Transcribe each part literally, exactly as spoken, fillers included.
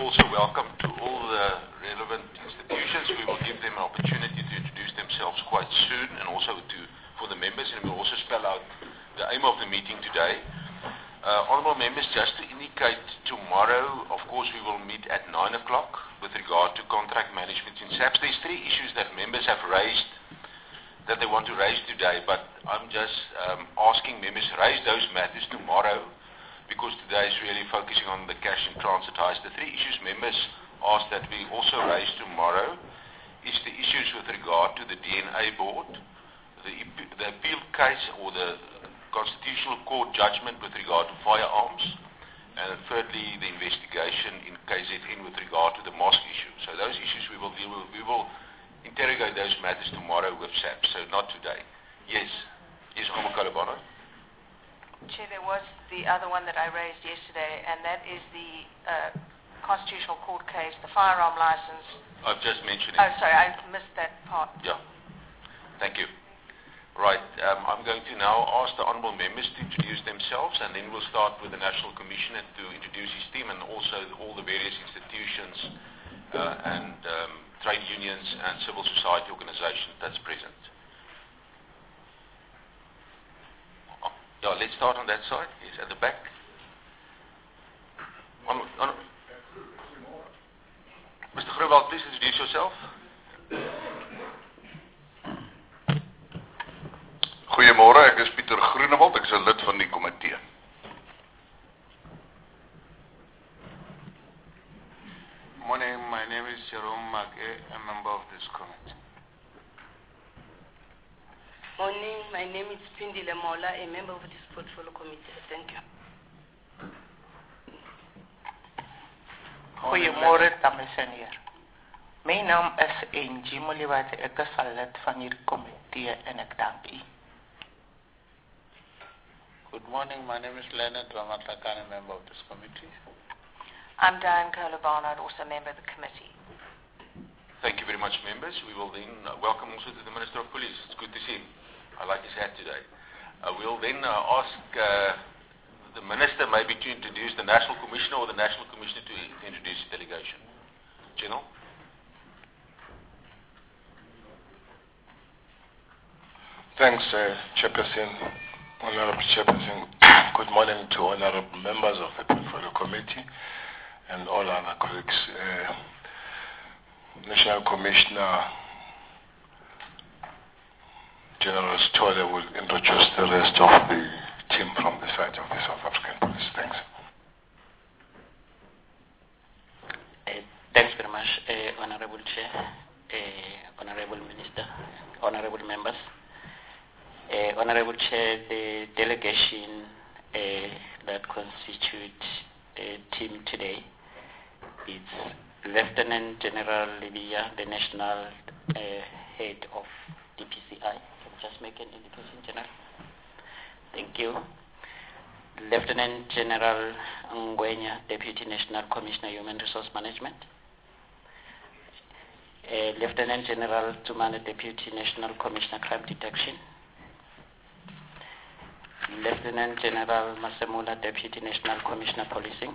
also welcome to all the relevant institutions. We will give them an opportunity to introduce themselves quite soon, and also to for the members, and we'll also spell out the aim of the meeting today. Uh, honourable members, just to indicate, tomorrow, of course, we will meet at nine o'clock with regard to contract management in SAPS. There's three issues that members have raised that they want to raise today, but I'm just um, asking members raise those matters tomorrow, because today is really focusing on the cash in transit highs. The three issues members asked that we also raise tomorrow is the issues with regard to the D N A board, the, the appeal case or the Constitutional Court judgment with regard to firearms, and thirdly the investigation in K Z N with regard to the mosque issue. So those issues we will deal with, we will interrogate those matters tomorrow with SAPS, so not today. Yes, yes, Honourable Kalabana. Chair, there was the other one that I raised yesterday, and that is the uh, Constitutional Court case, the firearm license. I've just mentioned it. Oh, sorry, I missed that part. Yeah. Thank you. Right. Um, I'm going to now ask the honourable members to introduce themselves, and then we'll start with the National Commissioner to introduce his team, and also all the various institutions uh, and um, trade unions and civil society organizations that's present. Yeah, let's start on that side. Yes, at the back. On, on, Mister Groenewald, please introduce yourself. Goeiemôre, ek is Pieter Groenewald, ek is 'n lid van die komitee. Morning, my name is Jerome Make, a member of this committee. Morning, my name is Pindile Mola, a member of this portfolio committee. Thank you. Goeiemôre, dames en heren. My naam is Angie Molibate, ek is 'n lid van hierdie komitee en ek dank u. Good morning, my name is Leonard Ramatlakane, a member of this committee. I'm Diane Kohler-Barnard, also a member of the committee. Thank you very much, members. We will then uh, welcome also to the Minister of Police. It's good to see him. I like his hat today. Uh, we'll then uh, ask uh, the Minister maybe to introduce the National Commissioner or the National Commissioner to, to introduce the delegation. General? Thanks, uh, Chairperson, Honorable Chairperson. Good morning to honorable members of the Portfolio Committee and all other colleagues. Uh, National Commissioner General Stoller will introduce the rest of the team from the side of the South African Police. Thanks. Uh, thanks very much, uh, Honorable Chair, uh, Honorable Minister, Honorable Members. Uh, Honorable Chair, the delegation uh, that constitutes a team today is Lieutenant General Livia, the National uh, Head of D P C I. Can I just make an indication, General? Thank you. Lieutenant General Ngwenya, Deputy National Commissioner, Human Resource Management. Uh, Lieutenant General Tumane, Deputy National Commissioner, Crime Detection. Lieutenant General Masemula, Deputy National Commissioner, Policing.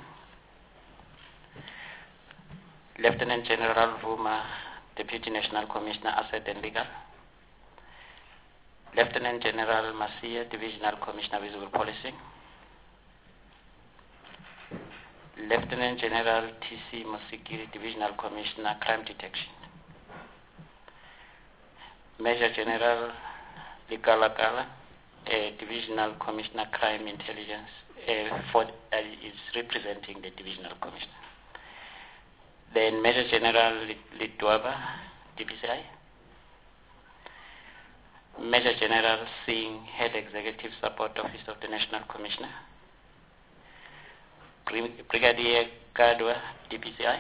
Lieutenant General Vuma, Deputy National Commissioner, Asset and Legal. Lieutenant General Masia, Divisional Commissioner, Visible Policing. Lieutenant General T C Mosikiri, Divisional Commissioner, Crime Detection. Major General Likalakala, a Divisional Commissioner, Crime Intelligence, uh, for, uh, is representing the Divisional Commissioner. Then Major General Litwaba, D P C I. Major General Singh, Head Executive Support Office of the National Commissioner. Brigadier Kadwa, D P C I.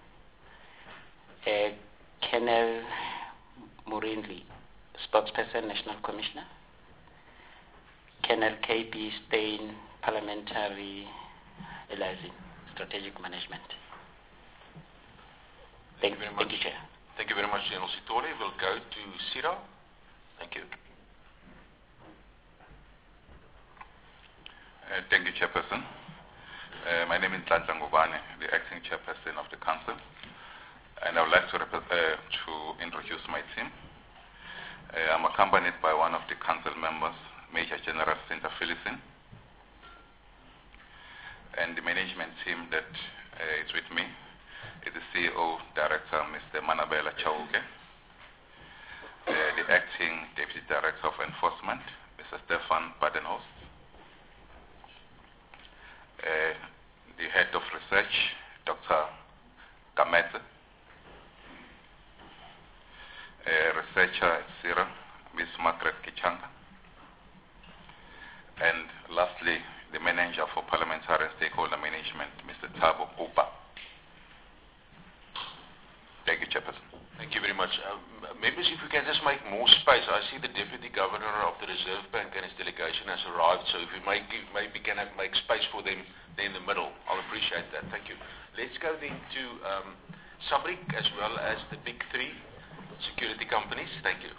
Uh, Colonel Murindli, Spokesperson, National Commissioner. Colonel K P Stein, Parliamentary Liaison, Strategic Management. Thank, Thank you very much. Thank you, Chair. Thank you very much, General Sitole. We'll go to Sira. Thank you. Uh, thank you, Chairperson. Uh, my name is Nhlanhla Ngubane, the acting chairperson of the council, and I would like to, uh, to introduce my team. Uh, I'm accompanied by one of the council members, Major General Cynthia Phillison, and the management team that uh, is with me is the C E O Director, Mister Manabela Chauke, uh, the acting Deputy Director of Enforcement, Mister Stefan Badenhorst, uh, the Head of Research, Doctor Kamete, uh, Researcher at CIRA, Miz Margaret Kichanga, and lastly, the Manager for Parliamentary and Stakeholder Management, Mister Thabo Upa. Thank you, Chairperson. Thank you very much. Um, members, if we can just make more space. I see the Deputy Governor of the Reserve Bank and his delegation has arrived, so if we make, maybe can have, make space for them there in the middle, I'll appreciate that. Thank you. Let's go then to um, SABRIC as well as the big three security companies. Thank you.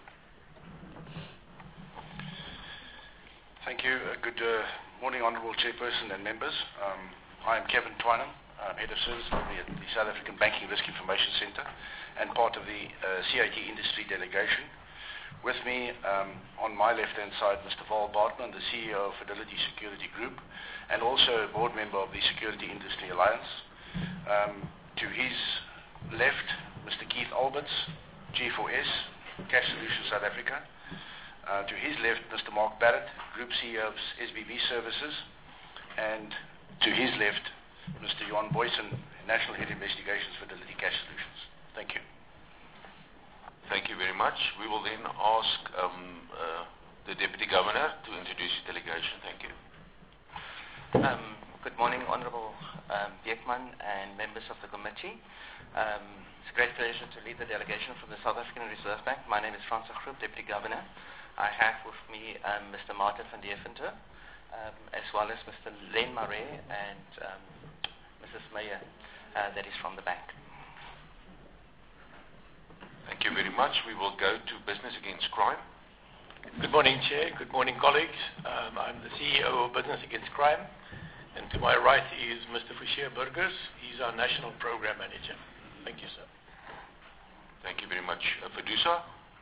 Thank you. Uh, good uh, morning, Honourable Chairperson and members. Um, I am Kevin Twynham, I'm Head of Service Delivery at the South African Banking Risk Information Centre and part of the uh, C I T industry delegation. With me um, on my left-hand side, Mister Val Bartman, the C E O of Fidelity Security Group, and also a board member of the Security Industry Alliance. Um, to his left, Mister Keith Alberts, G four S, Cash Solutions South Africa. Uh, to his left, Mister Mark Barrett, Group C E O of S B B Services, and to his left, Mister Johan Boysen, National Head Investigations, Fidelity Cash Solutions. Thank you. Thank you very much. We will then ask um, uh, the Deputy Governor to introduce his delegation. Thank you. Um, good morning, Honourable um, Beekman and members of the committee. Um, it's a great pleasure to lead the delegation from the South African Reserve Bank. My name is Francis Groep, Deputy Governor. I have with me um, Mister Martin van Deventer, um, as well as Mister Len Marais and um, Missus Meyer, uh, that is from the bank. Thank you very much. We will go to Business Against Crime. Good morning, Chair. Good morning, colleagues. Um, I'm the C E O of Business Against Crime, and to my right is Mister Fouchier Burgers. He's our National Program Manager. Thank you, sir. Thank you very much. Uh, Fidusa.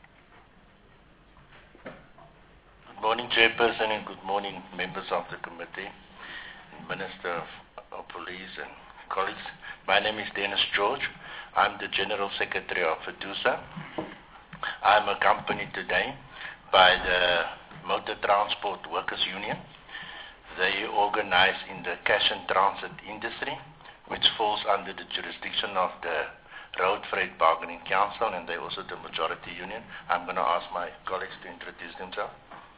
Good morning, Chairperson, and good morning, members of the committee, Minister of, of Police and colleagues. My name is Dennis George. I'm the General Secretary of Fidusa. I'm accompanied today by the Motor Transport Workers Union. They organize in the cash and transit industry, which falls under the jurisdiction of the Road Freight Bargaining Council, and they're also the majority union. I'm going to ask my colleagues to introduce themselves.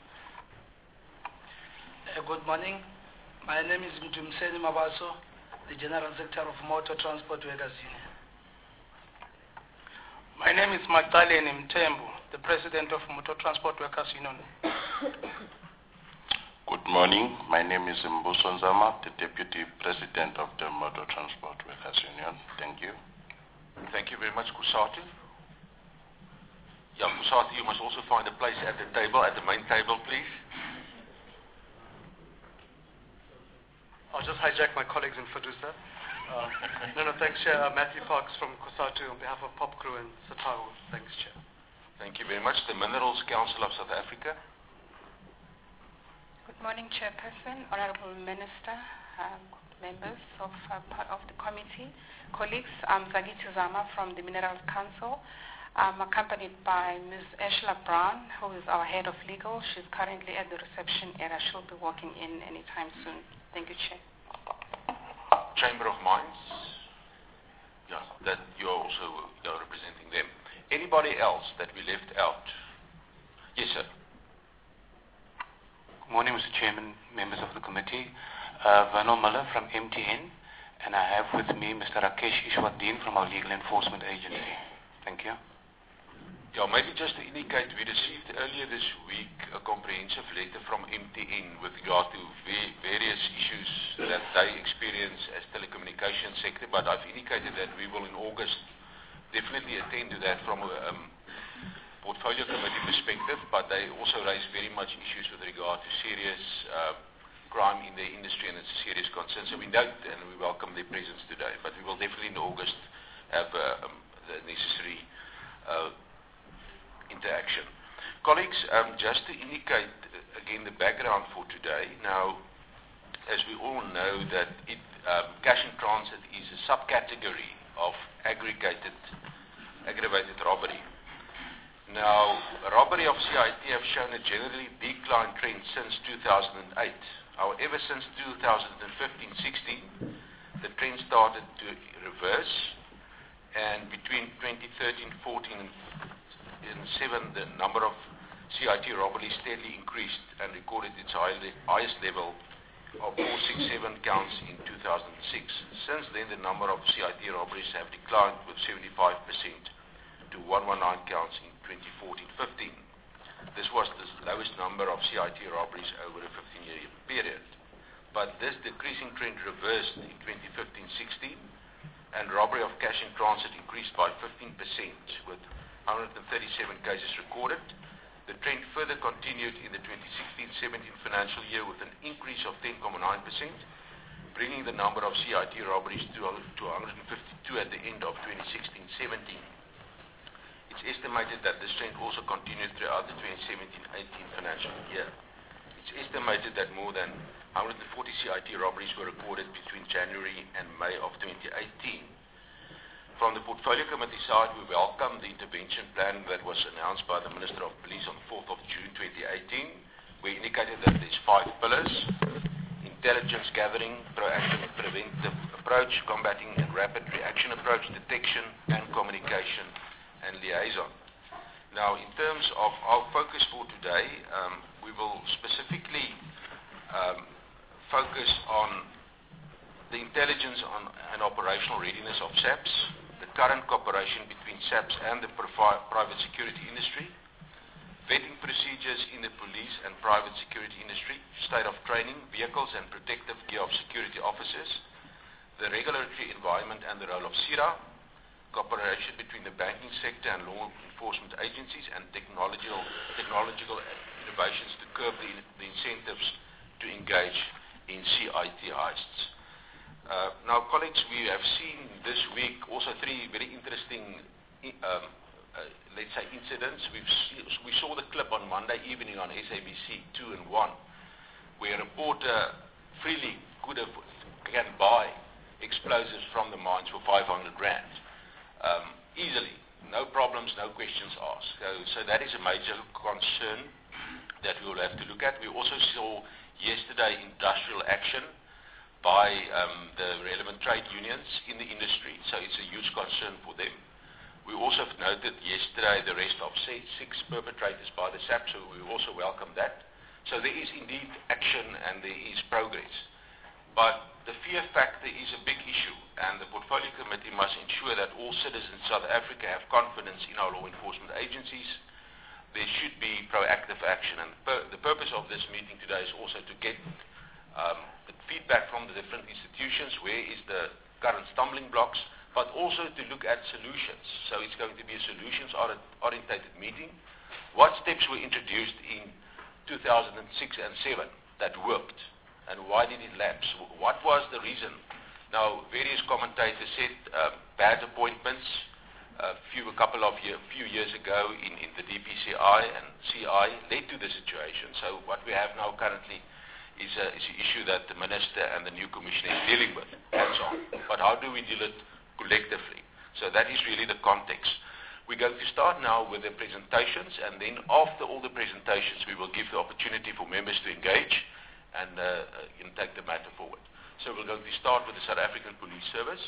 Uh, good morning. My name is Mtumseni Mabaso, the General Secretary of Motor Transport Workers Union. My name is Magdalene Mtembu, the President of Motor Transport Workers Union. Good morning. My name is Mbuso Nzama, the Deputy President of the Motor Transport Workers Union. Thank you. Thank you very much, Kusati. Yeah, Kusati, you must also find a place at the table, at the main table, please. I'll just hijack my colleagues in Fidusa. Uh, no, no, thanks, Chair. Uh, Matthew Parks from Kusatu on behalf of PopCrew and Satawu. Thanks, Chair. Thank you very much. The Minerals Council of South Africa. Good morning, Chairperson, Honourable Minister, um, members of, uh, of the committee, colleagues. I'm Zagithi Zama from the Minerals Council. I'm accompanied by Miz Ashla Brown, who is our head of legal. She's currently at the reception area. She'll be walking in anytime soon. Thank you, Chair. Chamber of Mines. Yeah, that you're also you're representing them. Anybody else that we left out? Yes, sir. Good morning, Mister Chairman, members of the committee. Uh, Vano Muller from M T N, and I have with me Mister Rakesh Ishwaddin from our Legal Enforcement Agency. Thank you. Yeah, maybe just to indicate, we received earlier this week a comprehensive letter from M T N with regard to va various issues that they experience as telecommunications sector, but I've indicated that we will in August definitely attend to that from a um, portfolio committee perspective, but they also raise very much issues with regard to serious uh, crime in the industry, and it's a serious concern. So we note and we welcome their presence today. But we will definitely in August have uh, um, the necessary uh, interaction. Colleagues, um, just to indicate uh, again the background for today. Now, as we all know, that it, um, cash in transit is a subcategory of aggregated, aggravated robbery. Now, robbery of C I T have shown a generally decline trend since two thousand eight. However, since two thousand fifteen sixteen, the trend started to reverse, and between twenty thirteen fourteen and seven, the number of C I T robberies steadily increased and recorded its highest level of four sixty-seven counts in two thousand six. Since then, the number of C I T robberies have declined with seventy-five percent to one hundred nineteen counts in twenty fourteen fifteen. This was the lowest number of C I T robberies over a fifteen-year period. But this decreasing trend reversed in twenty fifteen sixteen, and robbery of cash in transit increased by fifteen percent with one hundred thirty-seven cases recorded. The trend further continued in the twenty sixteen seventeen financial year with an increase of ten point nine percent, bringing the number of C I T robberies to, to one hundred fifty-two at the end of twenty sixteen seventeen. It's estimated that this trend also continued throughout the twenty seventeen eighteen financial year. It's estimated that more than one hundred forty C I T robberies were recorded between January and May of twenty eighteen. From the Portfolio Committee side, we welcome the intervention plan that was announced by the Minister of Police on the fourth of June twenty eighteen. We indicated that there's five pillars: intelligence gathering, proactive preventive approach, combating and rapid reaction approach, detection and communication, and liaison. Now, in terms of our focus for today, um, we will specifically um, focus on the intelligence on and operational readiness of SAPS, the current cooperation between SAPS and the private security industry, vetting procedures in the police and private security industry, state of training, vehicles and protective gear of security officers, the regulatory environment and the role of C I R A, cooperation between the banking sector and law enforcement agencies, and technological, technological innovations to curb the, the incentives to engage in C I T heists. Uh, now, colleagues, we have seen this week also three very interesting, um, uh, let's say, incidents. We've see, we saw the clip on Monday evening on S A B C two and one, where a reporter freely could have, can buy explosives from the mines for five hundred rand. Um, easily, no problems, no questions asked. So, so that is a major concern that we will have to look at. We also saw yesterday industrial action by um, the relevant trade unions in the industry, so it's a huge concern for them. We also noted yesterday the arrest of six, six perpetrators by the SAP, so we also welcome that. So there is indeed action and there is progress. But the fear factor is a big issue, and the Portfolio Committee must ensure that all citizens in South Africa have confidence in our law enforcement agencies. There should be proactive action, and per the purpose of this meeting today is also to get um, the feedback from the different institutions, where is the current stumbling blocks, but also to look at solutions. So it's going to be a solutions-orientated meeting. What steps were introduced in two thousand six and seven that worked, and why did it lapse? What was the reason? Now, various commentators said uh, bad appointments a few, a couple of year, few years ago in, in the D P C I and C I led to the situation. So what we have now currently is a, is an issue that the Minister and the new Commissioner is dealing with, hands on. But how do we deal it collectively? So that is really the context. We're going to start now with the presentations, and then after all the presentations, we will give the opportunity for members to engage and uh, uh, take the matter forward. So we're going to start with the South African Police Service.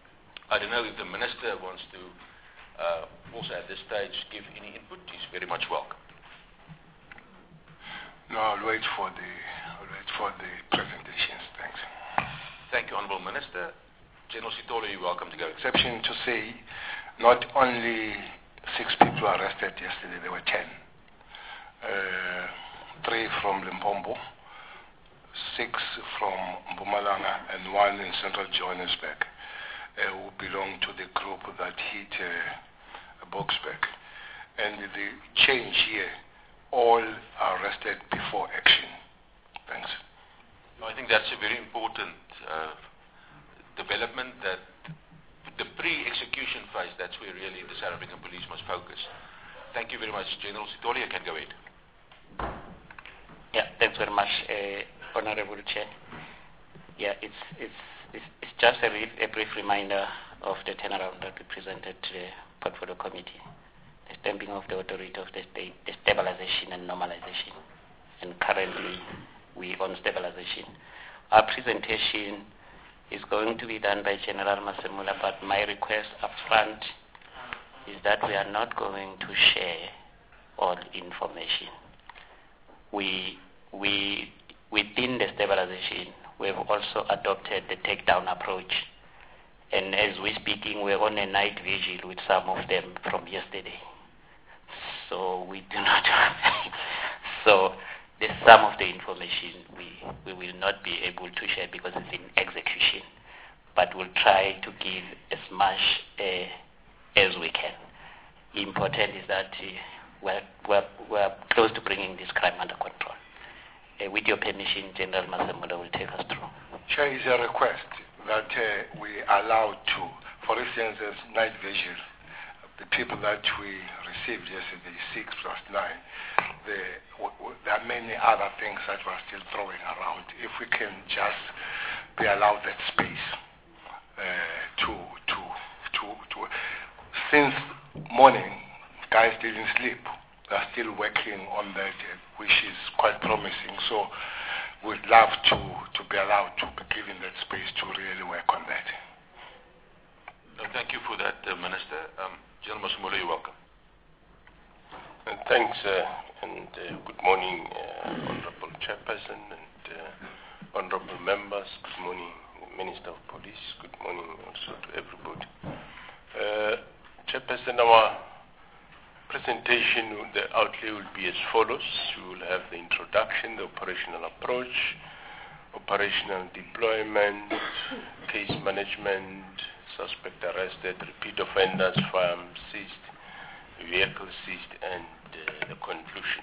I don't know if the Minister wants to uh, also at this stage give any input. He's very much welcome. No, I'll wait for the, I'll wait for the presentations. Thanks. Thank you, Honourable Minister. General Sitolo, you're welcome to go. Exception to say, not only six people arrested yesterday, there were ten. Uh, three from Limpopo, six from Mpumalanga, and one in central Johannesburg, uh, who belong to the group that hit uh, Boksburg. And the change here, all are arrested before action. Thanks. I think that's a very important uh, development, that the pre-execution phase, that's where really the South African Police must focus. Thank you very much. General Sitoli, you can go ahead. Yeah, thanks very much, uh, Honorable Chair. Yeah, it's, it's, it's, it's just a, re a brief reminder of the turnaround that we presented to the Portfolio Committee, the stamping of the authority of the state, the stabilization and normalization. And currently, we on stabilization. Our presentation is going to be done by General Masemula, but my request up front is that we are not going to share all information. We, we, within the stabilization, we have also adopted the takedown approach. And as we're speaking, we're on a night vigil with some of them from yesterday. So we do not so the some of the information we, we will not be able to share because it's in execution. But we'll try to give as much uh, as we can. Important is that uh, we're, we're, we're close to bringing this crime under control. Uh, with your permission, General Masemula will take us through. Chair, is a request that uh, we allow to, for instance, as night vigil, the people that we received yesterday, six plus nine, the, w w there are many other things that we're still throwing around. If we can just be allowed that space uh, to, to, to, to, since morning, guys didn't sleep. They're still working on that, uh, which is quite promising. So we'd love to, to be allowed to be given that space to really work on that. No, thank you for that, uh, Minister. Um, General Masemula, you're welcome. Uh, thanks, uh, and uh, good morning, uh, Honorable Chairperson and uh, Honorable Members. Good morning, Minister of Police. Good morning also to everybody. Uh, Chairperson, our presentation, the outlay will be as follows. We will have the introduction, the operational approach, operational deployment, case management, suspect arrested, repeat offenders, firearms seized, vehicle seized, and uh, the conclusion.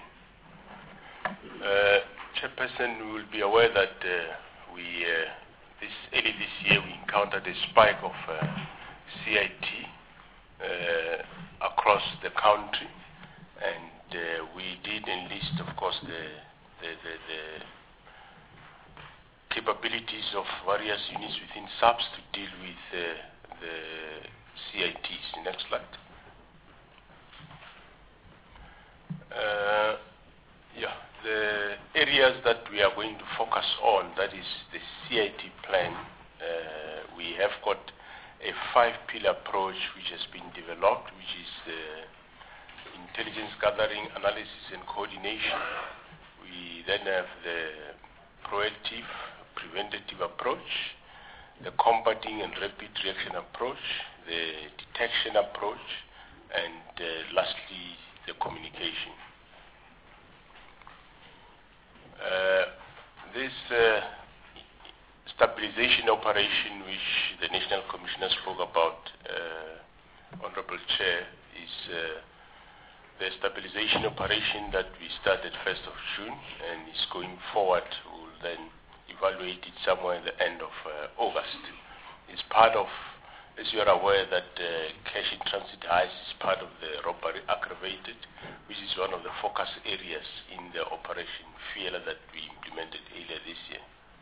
Uh, Chairperson, we will be aware that uh, we, uh, this early this year, we encountered a spike of uh, C I T uh, across the country, and uh, we did enlist, of course, the, the, the, the capabilities of various units within S A P S to deal with uh, the C I Ts. Next slide. Uh, yeah, the areas that we are going to focus on, that is the C I T plan. Uh, we have got a five-pillar approach which has been developed, which is uh, intelligence gathering, analysis, and coordination. We then have the proactive, preventative approach, the combating and rapid reaction approach, the detection approach, and uh, lastly, the communication. Uh, this uh, stabilization operation, which the National Commissioner spoke about, uh, Honorable Chair, is uh, the stabilization operation that we started first of June and is going forward. We'll then evaluate it somewhere in the end of uh, August. It's part of, as you are aware, that uh, cash in transit heist is part of the robbery aggravated, which is one of the focus areas in the operation Fiela that we implemented earlier this year.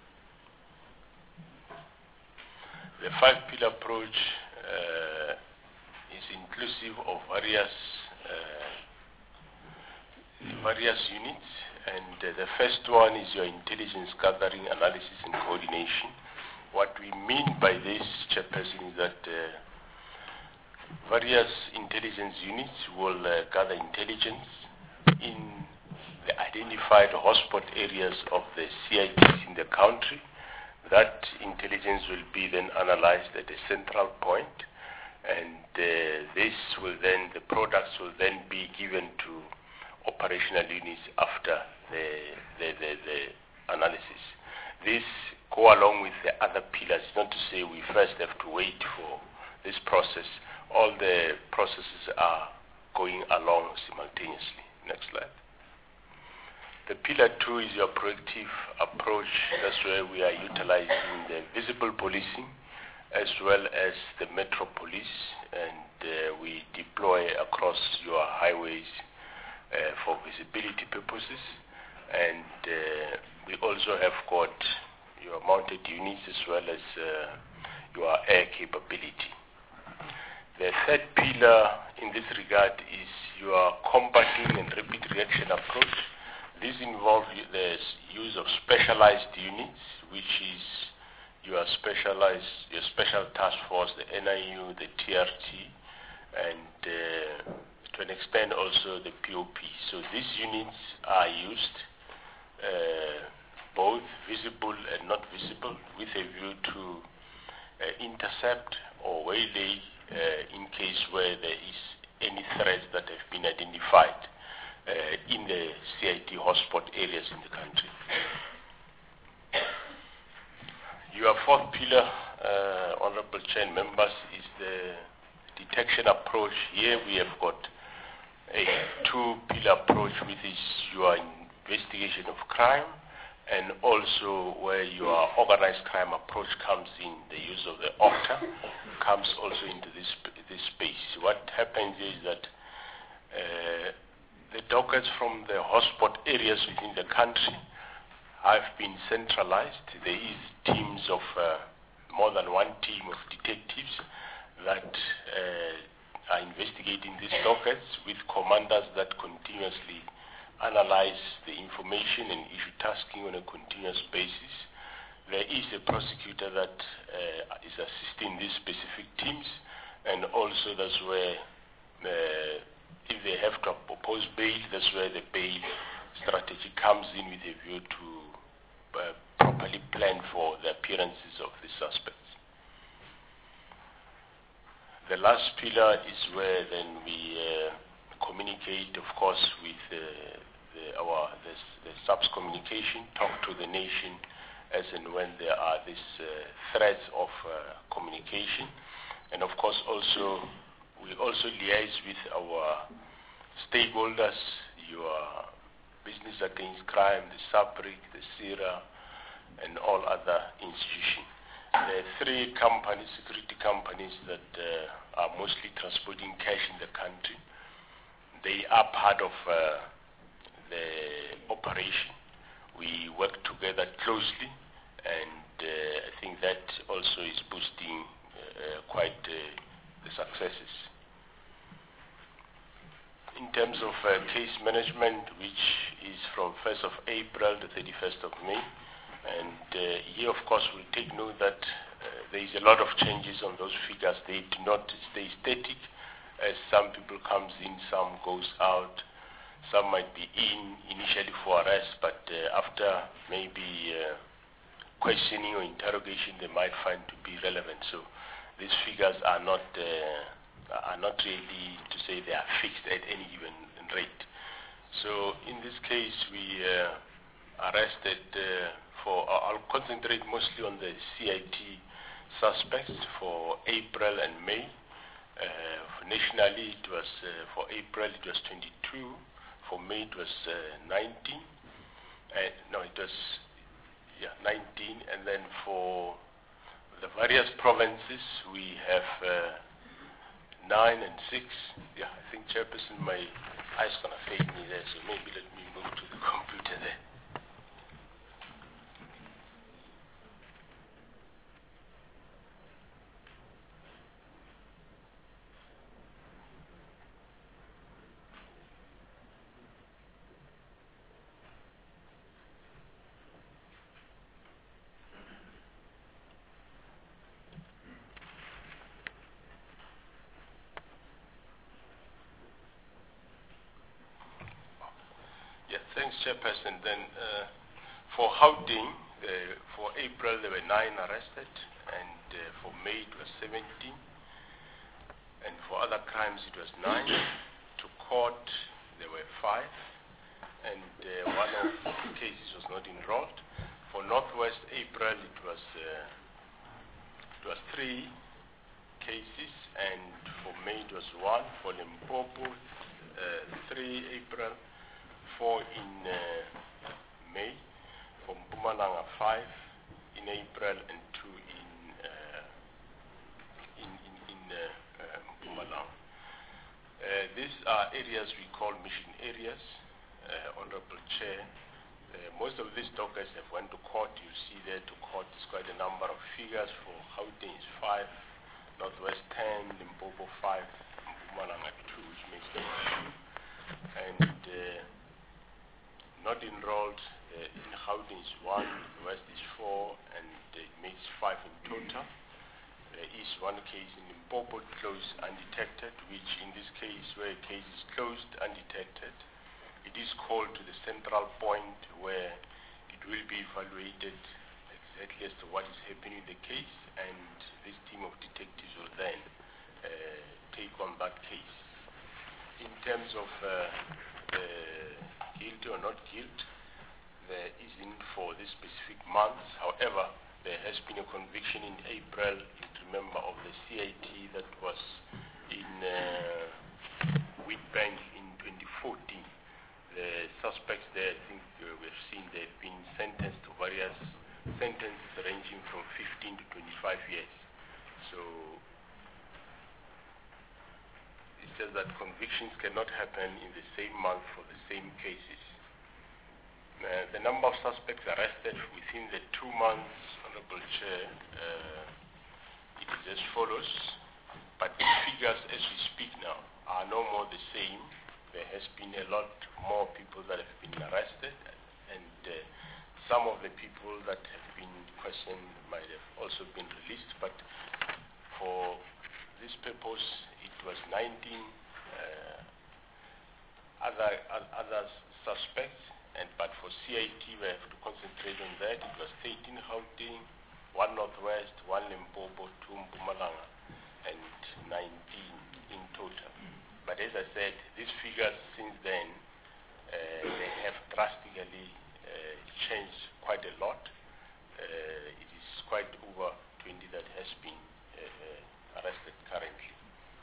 The five-pillar approach uh, is inclusive of various uh, various units, and uh, the first one is your intelligence gathering, analysis, and coordination. What we mean by this, Chairperson, is that uh, various intelligence units will uh, gather intelligence in the identified hotspot areas of the C I Ts in the country. That intelligence will be then analyzed at a central point, and uh, this will then, the products will then be given to operational units after the, the, the, the analysis. This go along with the other pillars, not to say we first have to wait for this process. All the processes are going along simultaneously. Next slide. The pillar two is your proactive approach. That's where we are utilizing the visible policing as well as the metro police, and uh, we deploy across your highways uh, for visibility purposes. And uh, we also have got your mounted units as well as uh, your air capability. The third pillar in this regard is your combating and rapid reaction approach. This involves the use of specialized units, which is your specialized, your special task force, the N I U, the T R T, and uh, to an extent also the P O P. So these units are used uh, both visible and not visible with a view to uh, intercept or waylay uh, in case where there is any threats that have been identified uh, in the C I T hotspot areas in the country. Your fourth pillar, uh, Honorable Chair and members, is the detection approach. Here we have got a two-pillar approach, which is your investigation of crime, and also where your organized crime approach comes in, the use of the OCTA comes also into this, this space. What happens is that uh, the dockets from the hotspot areas within the country have been centralized. There is teams of uh, more than one team of detectives that uh, are investigating these dockets with commanders that continuously analyze the information and issue tasking on a continuous basis. There is a prosecutor that uh, is assisting these specific teams, and also that's where uh, if they have to oppose bail, that's where the bail strategy comes in with a view to uh, properly plan for the appearances of the suspects. The last pillar is where then we uh, communicate, of course, with uh, the, our the, the subs communication, talk to the nation as and when there are these uh, threads of uh, communication, and of course also we also liaise with our stakeholders, your Business Against Crime, the SABRIC, the SIRA, and all other institutions. There are three companies, security companies, that uh, are mostly transporting cash in the country. They are part of uh, the operation. We work together closely, and uh, I think that also is boosting uh, quite uh, the successes. In terms of uh, case management, which is from first of April to thirty-first of May, and uh, here of course we take note that uh, there is a lot of changes on those figures. They do not stay static, as some people comes in, some goes out, some might be in initially for arrest, but uh, after maybe uh, questioning or interrogation they might find to be relevant. So these figures are not uh, are not really to say they are fixed at any given rate. So in this case we uh, arrested uh, for, I'll concentrate mostly on the C I T suspects for April and May. Uh, nationally it was, uh, for April it was twenty-two, for May it was uh, nineteen, uh, no it was yeah, nineteen, and then for the various provinces we have uh, nine and six. Yeah, I think Chairperson, my eyes gonna fade me there, so maybe let me move to the computer there. Thanks, Chairperson. Then uh, for Gauteng, uh, for April there were nine arrested, and uh, for May it was seventeen, and for other crimes it was nine. To court there were five, and uh, one of the cases was not enrolled. For Northwest April it was uh, it was three cases, and for May it was one. For Limpopo, uh, three April. four in uh, May, for Mpumalanga five in April, and two in uh, in in, in uh, uh, Mpumalanga. Uh, these are areas we call mission areas, uh, Honorable Chair. Uh, most of these dockers have went to court. You see there to court is quite a number of figures. For Gauteng is five, Northwest ten, Limpopo five, Mpumalanga two, which makes them two. And uh, not enrolled uh, in Gauteng is one, West is four, and uh, it makes five in total. There is one case in Limpopo closed undetected, which in this case, where a case is closed undetected, it is called to the central point where it will be evaluated exactly as to what is happening in the case, and this team of detectives will then uh, take on that case. In terms of uh, uh, guilty or not guilt, there isn't for this specific month. However, there has been a conviction in April, you remember, of the C I T that was in uh, Wheatbank in twenty fourteen. The suspects there, I think uh, we've seen they've been sentenced to various sentences ranging from fifteen to twenty-five years. So it's just that convictions cannot happen in the same month for the same cases. Uh, the number of suspects arrested within the two months, Honorable Chair, uh, it is as follows, but the figures as we speak now are no more the same. There has been a lot more people that have been arrested, and uh, some of the people that have been questioned might have also been released, but for this purpose it was nineteen uh, other, other suspects. And but for C I T, we have to concentrate on that. It was thirteen Gauteng, one Northwest, one Limpopo, two Mpumalanga, and nineteen in total. But as I said, these figures since then, uh, they have drastically uh, changed quite a lot. Uh, it is quite over twenty that has been uh, arrested currently.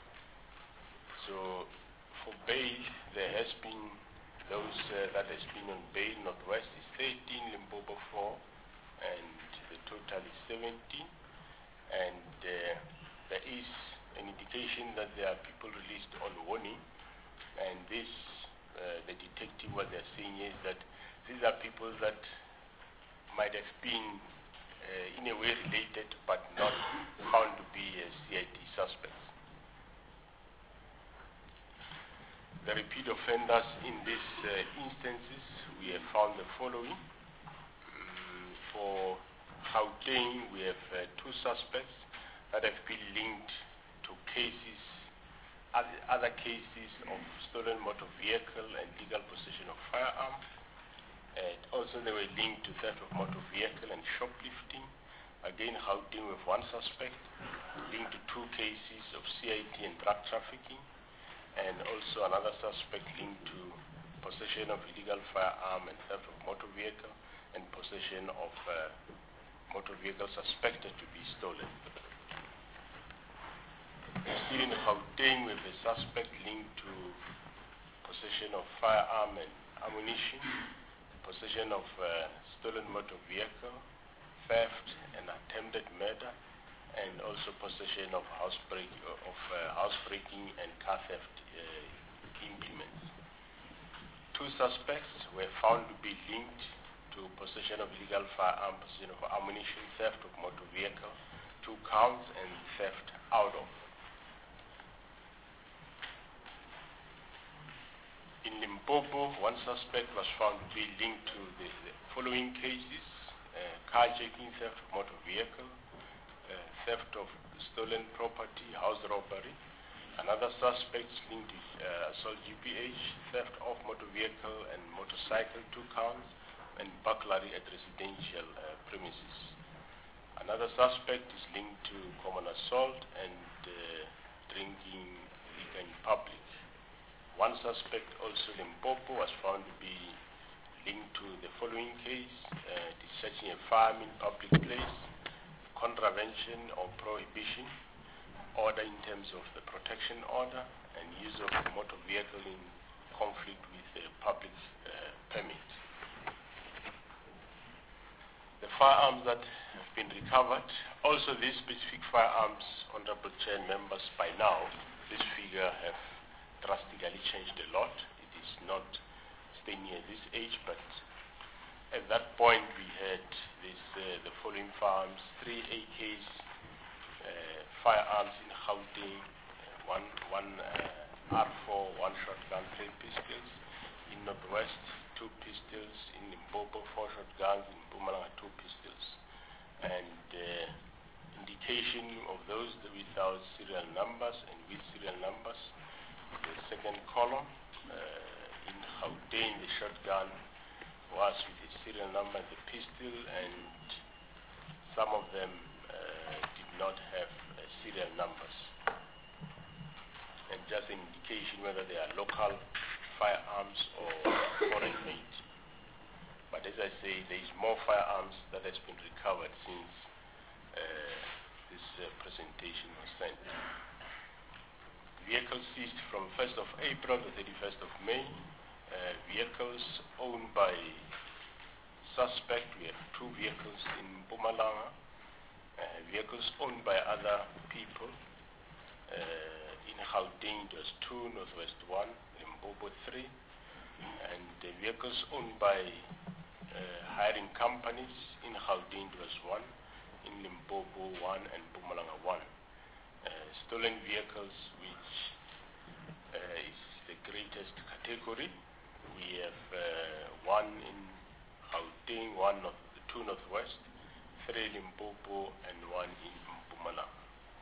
So for bail, there has been those uh, that has been on bail. Northwest is thirteen, Limpopo four, and the total is seventeen. And uh, there is an indication that there are people released on warning, and this, uh, the detective, what they're saying is that these are people that might have been uh, in a way related but not found to be uh, C I T suspects. The repeat offenders in these uh, instances, we have found the following. Um, for Gauteng, we have uh, two suspects that have been linked to cases, other, other cases of stolen motor vehicle and legal possession of firearm. And also they were linked to theft of motor vehicle and shoplifting. Again, Gauteng with one suspect, linked to two cases of C I T and drug trafficking, and also another suspect linked to possession of illegal firearm and theft of motor vehicle and possession of uh, motor vehicle suspected to be stolen. Still in Gauteng with a suspect linked to possession of firearm and ammunition, possession of uh, stolen motor vehicle, theft and attempted murder, and also possession of housebreak of uh, housebreaking and car theft uh, implements. Two suspects were found to be linked to possession of illegal firearm, possession of ammunition, theft of motor vehicle, two counts, and theft out of. In Limpopo, one suspect was found to be linked to the, the following cases: uh, carjacking, theft of motor vehicle, Uh, theft of stolen property, house robbery. Another suspect linked to uh, assault G P H, theft of motor vehicle and motorcycle, two counts, and burglary at residential uh, premises. Another suspect is linked to common assault and uh, drinking liquor in public. One suspect, also Limpopo, was found to be linked to the following case: uh, discharging a firearm in public place, contravention or prohibition order in terms of the protection order, and use of motor vehicle in conflict with the public uh, permit. The firearms that have been recovered, also these specific firearms, Honorable Chair and members, by now, this figure have drastically changed a lot. It is not staying near this age, but at that point we had this, uh, the following firearms: three A Ks, uh, firearms in Gauteng, uh, one, one uh, R four, one shotgun, three pistols. In Northwest, two pistols. In Limpopo, four shotguns. In Mpumalanga, two pistols. And uh, indication of those without serial numbers and with serial numbers. The second column, uh, in Gauteng, the shotgun was with the serial number, the pistol, and some of them uh, did not have uh, serial numbers. And just an indication whether they are local firearms or foreign made. But as I say, there is more firearms that has been recovered since uh, this uh, presentation was sent. Vehicles seized from first of April to thirty-first of May. Uh, vehicles owned by suspect. We have two vehicles in Mpumalanga. Uh, vehicles owned by other people. Uh, in Gauteng, it was two, Northwest one, Limpopo three, and the vehicles owned by uh, hiring companies. In Gauteng, it was one, in Limpopo one, and Mpumalanga one. Uh, stolen vehicles, which uh, is the greatest category. We have uh, one in Gauteng, one north, two Northwest, three Limpopo, and one in Mpumalanga.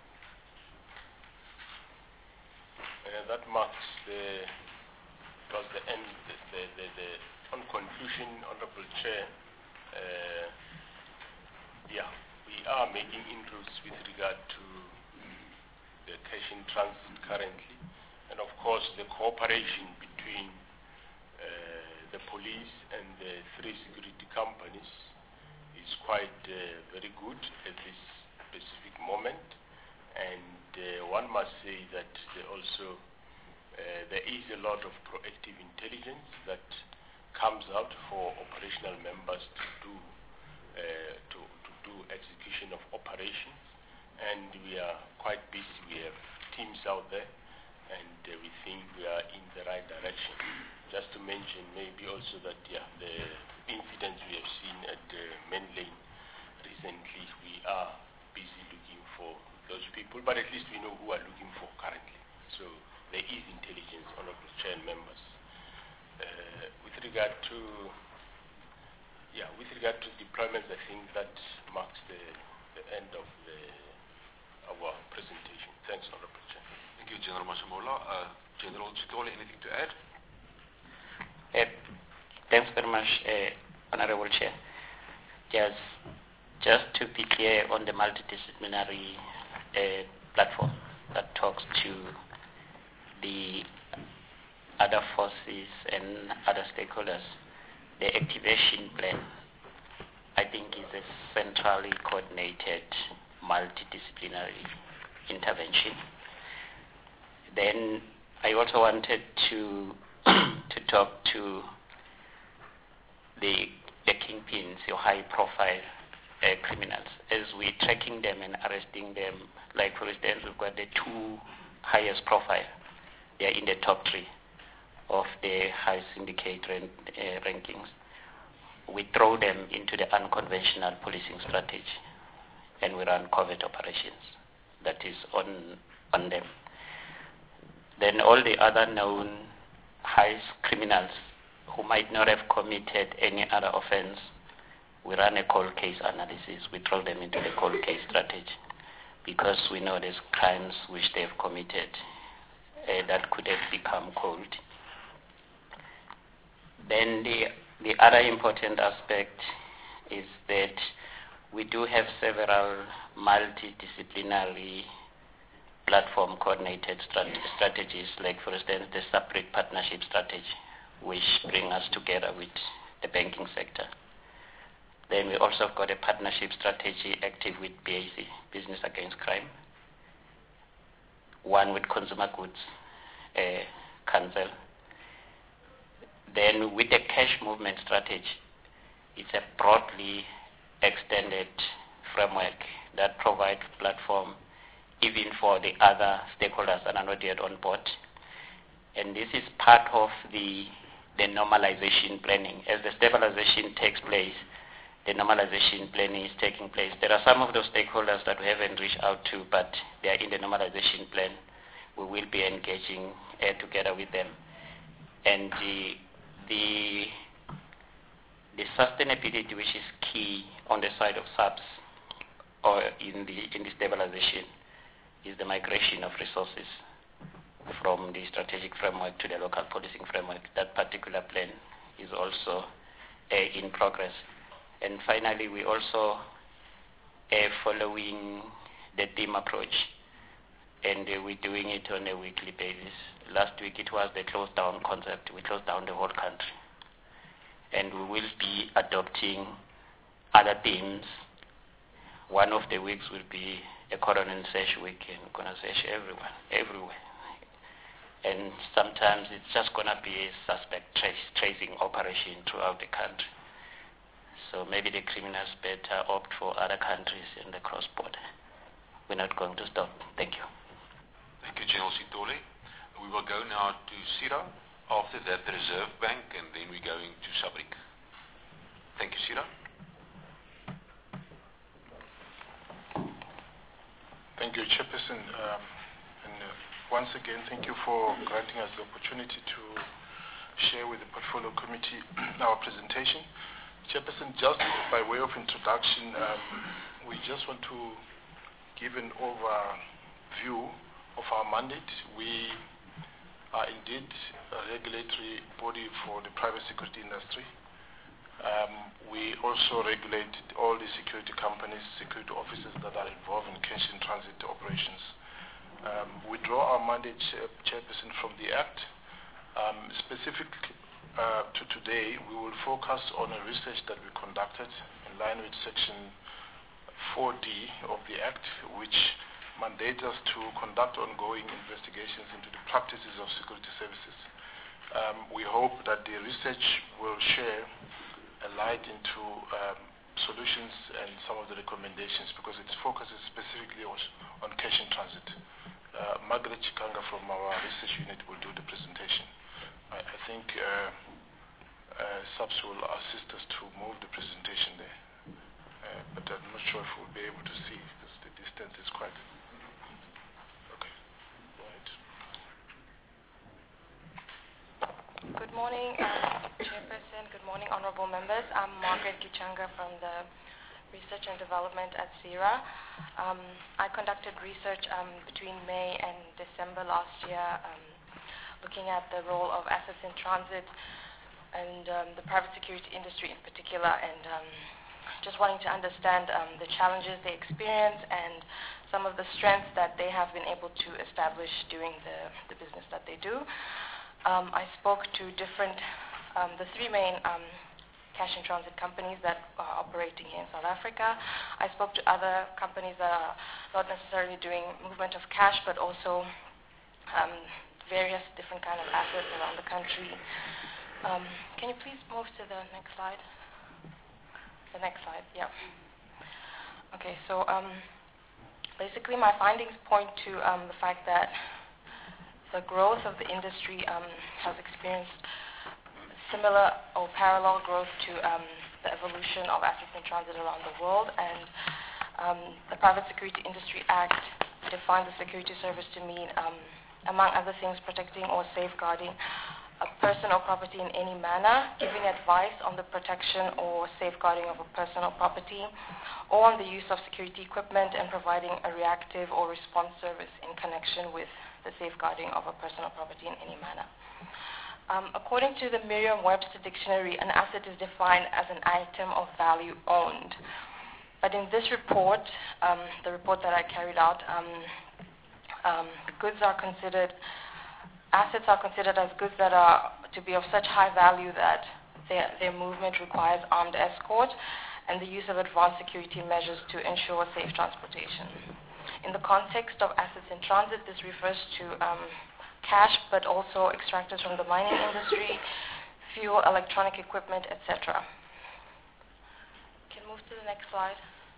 Uh, that marks the, was the end, the, the, the, the on conclusion, Honorable Chair, uh, yeah, we are making inroads with regard to the cash in transit currently, and of course the cooperation between uh, the police and the three security companies is quite uh, very good at this specific moment. And uh, one must say that there also uh, there is a lot of proactive intelligence that comes out for operational members to do uh, to, to do execution of operations, and we are quite busy. We have teams out there, and uh, we think we are in the right direction. Just to mention maybe also that yeah, the incidents we have seen at uh, Main Lane recently, we are busy looking for those people, but at least we know who are looking for currently. So there is intelligence, Honorable Chair and members. Uh, with regard to, yeah, with regard to deployments, I think that marks the, the end of the, our presentation. Thanks, Honorable Chair. Thank you, General Masemola. Uh, General Chitole, anything to add? Uh, thanks very much, uh, Honorable Chair. Just, just to be clear on the multidisciplinary uh, platform that talks to the other forces and other stakeholders, the activation plan, I think, is a centrally coordinated multidisciplinary intervention. Then I also wanted to to talk to the the kingpins, your high-profile uh, criminals, as we're tracking them and arresting them. Like, for instance, we've got the two highest profile. They are in the top three of the high syndicate rank, uh, rankings. We throw them into the unconventional policing strategy, and we run covert operations that is on on them. Then all the other known high criminals who might not have committed any other offense, we run a cold case analysis. We throw them into the cold case strategy because we know there's crimes which they've committed uh, that could have become cold. Then the, the other important aspect is that we do have several multidisciplinary platform coordinated strat strategies, like for instance the separate partnership strategy, which bring us together with the banking sector. Then we also have got a partnership strategy active with B A C, Business Against Crime, one with Consumer Goods uh, Council, Then with the cash movement strategy, it's a broadly extended framework that provides platform even for the other stakeholders that are not yet on board. And this is part of the, the normalization planning. As the stabilization takes place, the normalization planning is taking place. There are some of those stakeholders that we haven't reached out to, but they are in the normalization plan. We will be engaging uh, together with them. And the, the, the sustainability, which is key on the side of SAPS or in the, in the stabilization, is the migration of resources from the strategic framework to the local policing framework. That particular plan is also uh, in progress. And finally, we also uh, following the theme approach, and uh, we're doing it on a weekly basis. Last week it was the close down concept. We closed down the whole country. And we will be adopting other themes. One of the weeks will be a coroner search week, and we're going to search everyone, everywhere. And sometimes it's just going to be a suspect trace, tracing operation throughout the country. So maybe the criminals better opt for other countries in the cross-border. We're not going to stop. Thank you. Thank you, General Sitole. We will go now to Sira, after that the Reserve Bank, and then we're going to Sabrik. Thank you, Sira. Thank you, Chairperson. Um, and uh, once again, thank you for granting us the opportunity to share with the Portfolio Committee our presentation. Chairperson, just by way of introduction, um, we just want to give an overview of our mandate. We are indeed a regulatory body for the private security industry. Um, we also regulate all the security companies, security officers that are involved in cash in transit operations. Um, we draw our mandate, uh, Chairperson, from the Act. Um, specific uh, to today, we will focus on a research that we conducted in line with Section four D of the Act, which mandates us to conduct ongoing investigations into the practices of security services. Um, we hope that the research will share a light into um, solutions and some of the recommendations, because its focus is specifically on, on cash in transit. Uh, Margaret Chikanga from our research unit will do the presentation. I, I think uh, uh, SAPS will assist us to move the presentation there, uh, but I'm not sure if we'll be able to see because the distance is quite. Okay, go ahead. Good morning, uh, Chairperson. Good morning, honorable members. I'm Margaret Gichanga from the Research and Development at SERA. Um, I conducted research um, between May and December last year, um, looking at the role of assets in transit and um, the private security industry in particular, and um, just wanting to understand um, the challenges they experience and some of the strengths that they have been able to establish doing the, the business that they do. Um, I spoke to different, um, the three main um, cash in transit companies that are operating here in South Africa. I spoke to other companies that are not necessarily doing movement of cash, but also um, various different kind of assets around the country. Um, can you please move to the next slide? The next slide, yeah. Okay, so um, basically my findings point to um, the fact that the growth of the industry um, has experienced similar or parallel growth to um, the evolution of assets in transit around the world, and um, the Private Security Industry Act defines the security service to mean, um, among other things, protecting or safeguarding a person or property in any manner, giving advice on the protection or safeguarding of a person or property, or on the use of security equipment, and providing a reactive or response service in connection with the safeguarding of a person or property in any manner. Um, according to the Merriam-Webster dictionary, an asset is defined as an item of value owned. But in this report, um, the report that I carried out, um, um, goods are considered, assets are considered as goods that are to be of such high value that their, their movement requires armed escort and the use of advanced security measures to ensure safe transportation. In the context of assets in transit, this refers to um, cash, but also extractors from the mining industry, fuel, electronic equipment, et cetera. Can move to the next slide.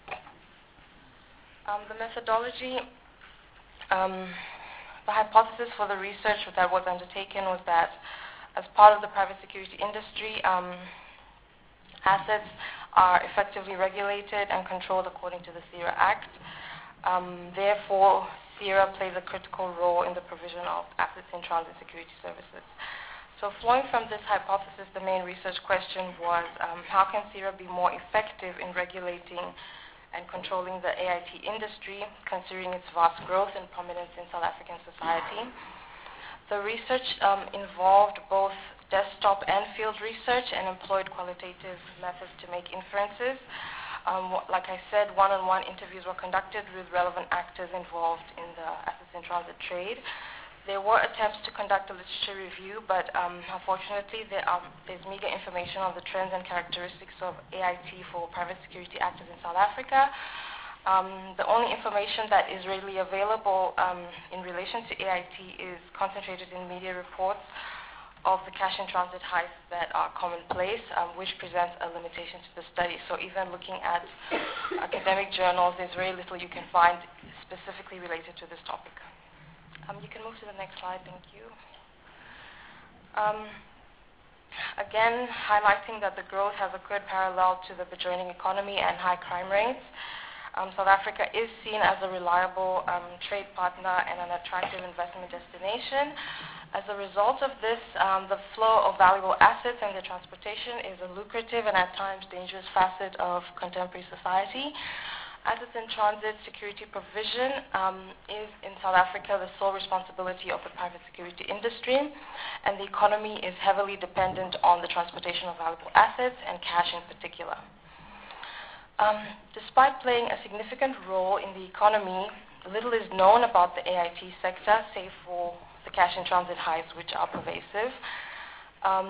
Um, the methodology, um, the hypothesis for the research that was undertaken was that as part of the private security industry, um, assets are effectively regulated and controlled according to the SERA Act. Um, therefore, SERA plays a critical role in the provision of assets in transit security services. So flowing from this hypothesis, the main research question was um, how can SERA be more effective in regulating and controlling the A I T industry, considering its vast growth and prominence in South African society. The research um, involved both desktop and field research and employed qualitative methods to make inferences. Um, like I said, one-on-one interviews were conducted with relevant actors involved in the assets in transit trade. There were attempts to conduct a literature review, but um, unfortunately there are, there's meager information on the trends and characteristics of A I T for private security actors in South Africa. Um, the only information that is readily available um, in relation to A I T is concentrated in media reports of the cash in transit heists that are commonplace, um, which presents a limitation to the study. So even looking at academic journals, there's very little you can find specifically related to this topic. Um, you can move to the next slide, thank you. Um, again, highlighting that the growth has occurred parallel to the burgeoning economy and high crime rates. Um, South Africa is seen as a reliable um, trade partner and an attractive investment destination. As a result of this, um, the flow of valuable assets and their transportation is a lucrative and at times dangerous facet of contemporary society. Assets in transit security provision um, is in South Africa the sole responsibility of the private security industry, and the economy is heavily dependent on the transportation of valuable assets and cash in particular. Um, despite playing a significant role in the economy, little is known about the A I T sector, save for the cash in transit heists, which are pervasive. Um,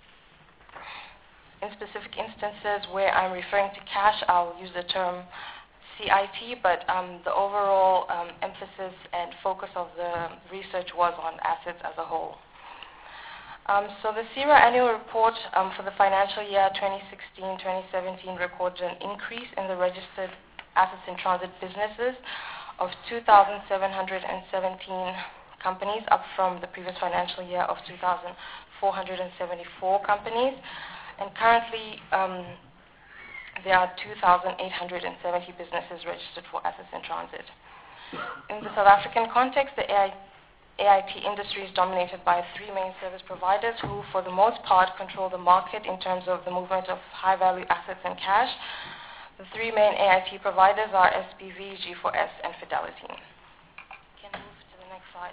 in specific instances where I'm referring to cash, I'll use the term C I T, but um, the overall um, emphasis and focus of the research was on assets as a whole. Um, so the SERA annual report um, for the financial year twenty sixteen twenty seventeen recorded an increase in the registered assets in transit businesses of two thousand seven hundred seventeen companies, up from the previous financial year of two thousand four hundred seventy-four companies. And currently, um, there are two thousand eight hundred seventy businesses registered for assets in transit. In the South African context, the A I A I T industry is dominated by three main service providers who, for the most part, control the market in terms of the movement of high-value assets and cash. The three main A I T providers are S P V, G four S, and Fidelity. Can move to the next slide.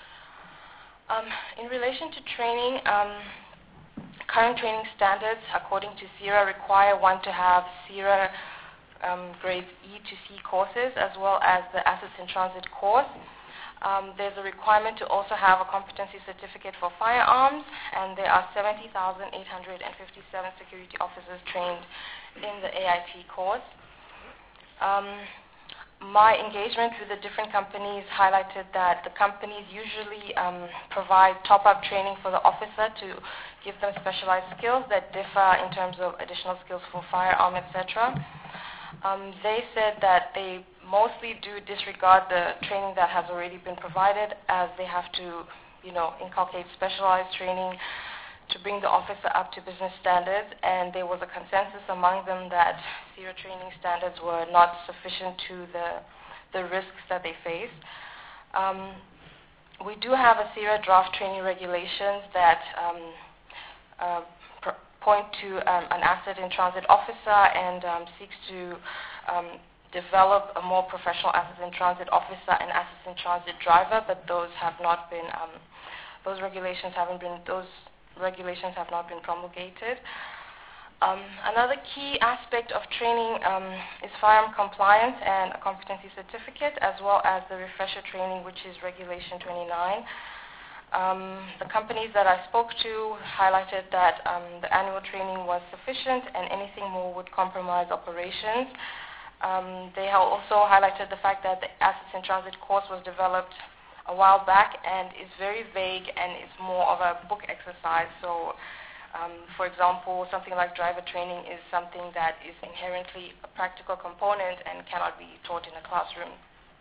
Um, in relation to training, um, current training standards, according to SERA, require one to have SERA um, grades E to C courses, as well as the Assets in Transit course. Um, there's a requirement to also have a competency certificate for firearms, and there are seventy thousand eight hundred fifty-seven security officers trained in the A I T course. Um, my engagement with the different companies highlighted that the companies usually um, provide top-up training for the officer to give them specialized skills that differ in terms of additional skills for firearm, et cetera. Um, they said that they mostly do disregard the training that has already been provided, as they have to, you know, inculcate specialized training to bring the officer up to business standards, and there was a consensus among them that SERA training standards were not sufficient to the, the risks that they face. Um, we do have a SERA draft training regulations that um, uh, pr- point to um, an asset in transit officer and um, seeks to um, develop a more professional asset in transit officer and asset in transit driver, but those have not been, um, those regulations haven't been, those regulations have not been promulgated. Um, another key aspect of training um, is firearm compliance and a competency certificate, as well as the refresher training, which is Regulation twenty-nine. Um, the companies that I spoke to highlighted that um, the annual training was sufficient and anything more would compromise operations. Um, they have also highlighted the fact that the Assets in Transit course was developed a while back and is very vague and is more of a book exercise. So Um, for example, something like driver training is something that is inherently a practical component and cannot be taught in a classroom.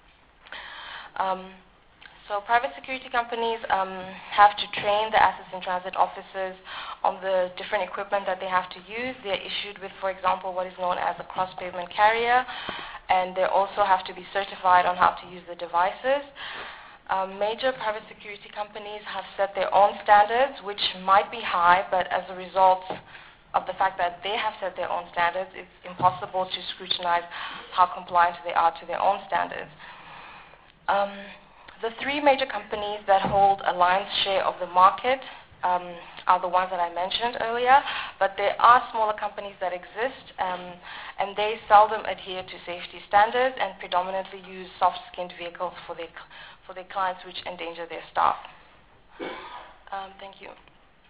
Um, so private security companies um, have to train the assets in transit officers on the different equipment that they have to use. They're issued with, for example, what is known as a cross-pavement carrier, and they also have to be certified on how to use the devices. Um, major private security companies have set their own standards, which might be high, but as a result of the fact that they have set their own standards, it's impossible to scrutinize how compliant they are to their own standards. Um, the three major companies that hold a lion's share of the market um, are the ones that I mentioned earlier, but there are smaller companies that exist, um, and they seldom adhere to safety standards and predominantly use soft-skinned vehicles for their for their clients, which endanger their staff. Um, thank you.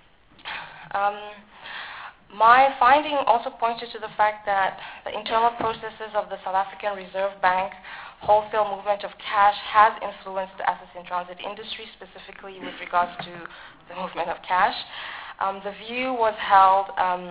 Um, my finding also pointed to the fact that the internal processes of the South African Reserve Bank wholesale movement of cash has influenced the assets in transit industry, specifically with regards to the movement of cash. Um, the view was held um,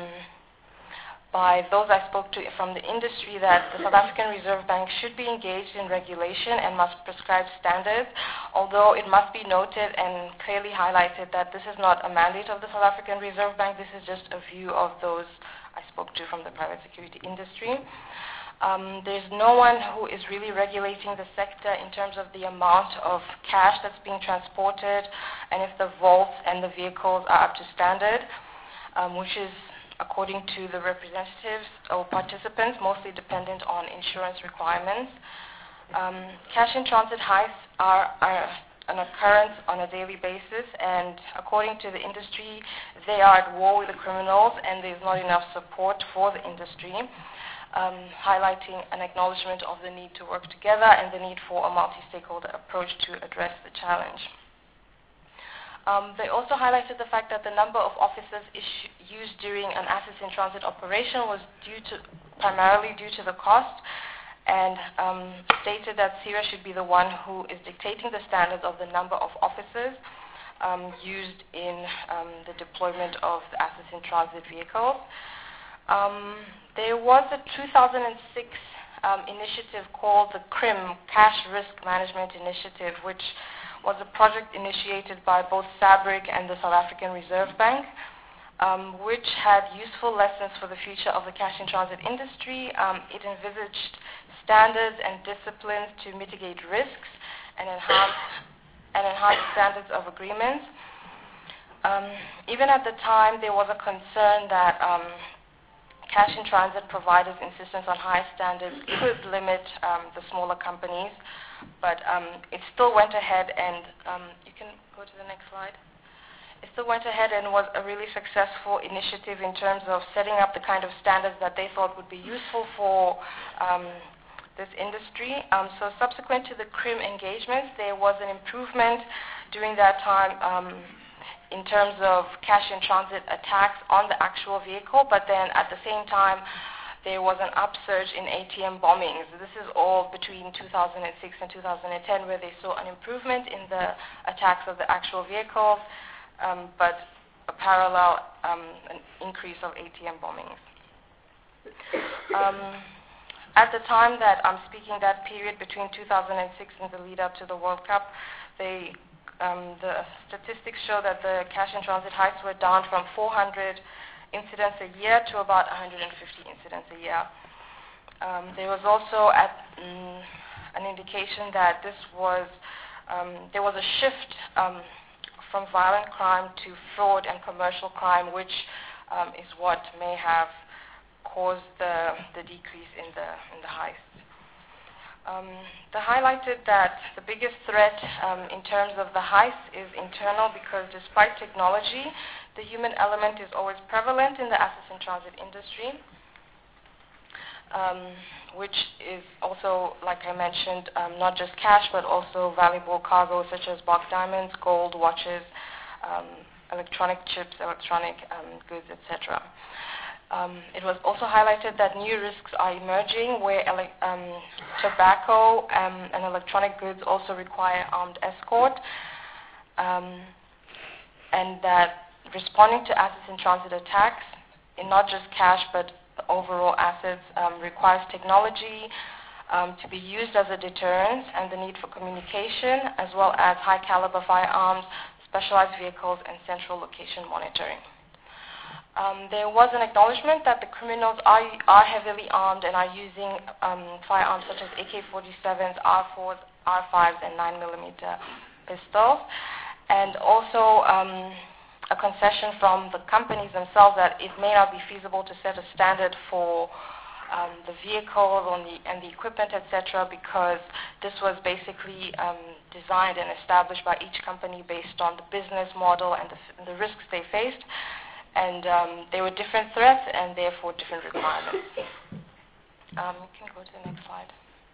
by those I spoke to from the industry that the South African Reserve Bank should be engaged in regulation and must prescribe standards, although it must be noted and clearly highlighted that this is not a mandate of the South African Reserve Bank. This is just a view of those I spoke to from the private security industry. Um, there's no one who is really regulating the sector in terms of the amount of cash that's being transported and if the vaults and the vehicles are up to standard, um, which is, according to the representatives or participants, mostly dependent on insurance requirements. Um, cash in transit heists are, are an occurrence on a daily basis, and according to the industry, they are at war with the criminals, and there's not enough support for the industry, um, highlighting an acknowledgement of the need to work together and the need for a multi-stakeholder approach to address the challenge. Um, they also highlighted the fact that the number of officers used during an assets in transit operation was due to, primarily due to the cost, and um, stated that SERA should be the one who is dictating the standards of the number of officers um, used in um, the deployment of the assets in transit vehicles. Um, there was a two thousand six um, initiative called the C R I M, Cash Risk Management Initiative, which was a project initiated by both SABRIC and the South African Reserve Bank, um, which had useful lessons for the future of the cash in transit industry. Um, it envisaged standards and disciplines to mitigate risks and enhance, and enhance standards of agreements. Um, even at the time, there was a concern that um, cash in transit providers' insistence on high standards could limit um, the smaller companies, but um, it still went ahead and, um, you can go to the next slide. It still went ahead and was a really successful initiative in terms of setting up the kind of standards that they thought would be useful for um, this industry. Um, so subsequent to the C R I M engagements, there was an improvement during that time um, in terms of cash in transit attacks on the actual vehicle, but then at the same time, there was an upsurge in A T M bombings. This is all between two thousand six and two thousand ten, where they saw an improvement in the attacks of the actual vehicles, um, but a parallel um, an increase of A T M bombings. Um, at the time that I'm speaking, that period between two thousand six and the lead up to the World Cup, they, um, the statistics show that the cash in transit heists were down from four hundred incidents a year to about one hundred fifty incidents a year. Um, there was also at, mm, an indication that this was, um, there was a shift um, from violent crime to fraud and commercial crime, which um, is what may have caused the, the decrease in the, in the heists. Um, they highlighted that the biggest threat um, in terms of the heists is internal, because despite technology, the human element is always prevalent in the assets in transit industry, um, which is also, like I mentioned, um, not just cash, but also valuable cargo such as block diamonds, gold, watches, um, electronic chips, electronic um, goods, et cetera. Um, it was also highlighted that new risks are emerging where ele- um, tobacco um, and electronic goods also require armed escort, um, and that responding to assets in transit attacks, in not just cash but overall assets, um, requires technology um, to be used as a deterrent and the need for communication, as well as high caliber firearms, specialized vehicles, and central location monitoring. Um, there was an acknowledgement that the criminals are, are heavily armed and are using um, firearms such as A K forty-sevens, R fours, R fives, and nine millimeter pistols, and also um, a concession from the companies themselves that it may not be feasible to set a standard for um, the vehicles and the, and the equipment, et cetera, because this was basically um, designed and established by each company based on the business model and the, the risks they faced. And um, there were different threats and therefore different requirements. Um, you can go to the next slide.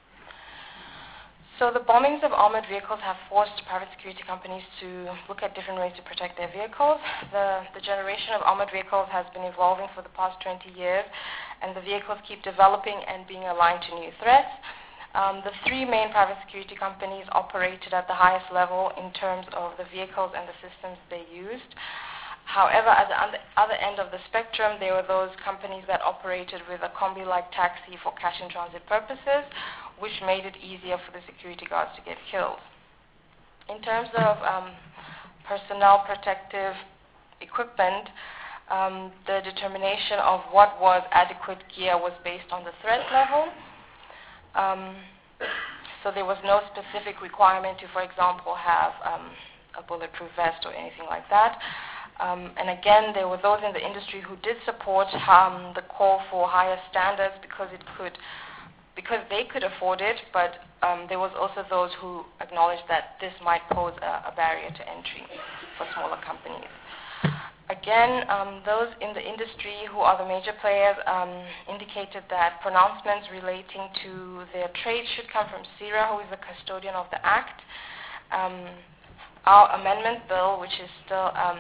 So the bombings of armored vehicles have forced private security companies to look at different ways to protect their vehicles. The, the generation of armored vehicles has been evolving for the past twenty years, and the vehicles keep developing and being aligned to new threats. Um, the three main private security companies operated at the highest level in terms of the vehicles and the systems they used. However, at the other end of the spectrum, there were those companies that operated with a combi-like taxi for cash-in-transit purposes, which made it easier for the security guards to get killed. In terms of um, personnel protective equipment, um, the determination of what was adequate gear was based on the threat level. Um, so there was no specific requirement to, for example, have um, a bulletproof vest or anything like that. Um, and again, there were those in the industry who did support um, the call for higher standards because it could, because they could afford it, but um, there was also those who acknowledged that this might pose a, a barrier to entry for smaller companies. Again, um, those in the industry who are the major players um, indicated that pronouncements relating to their trade should come from CIRA, who is the custodian of the Act. Um, our amendment bill, which is still um,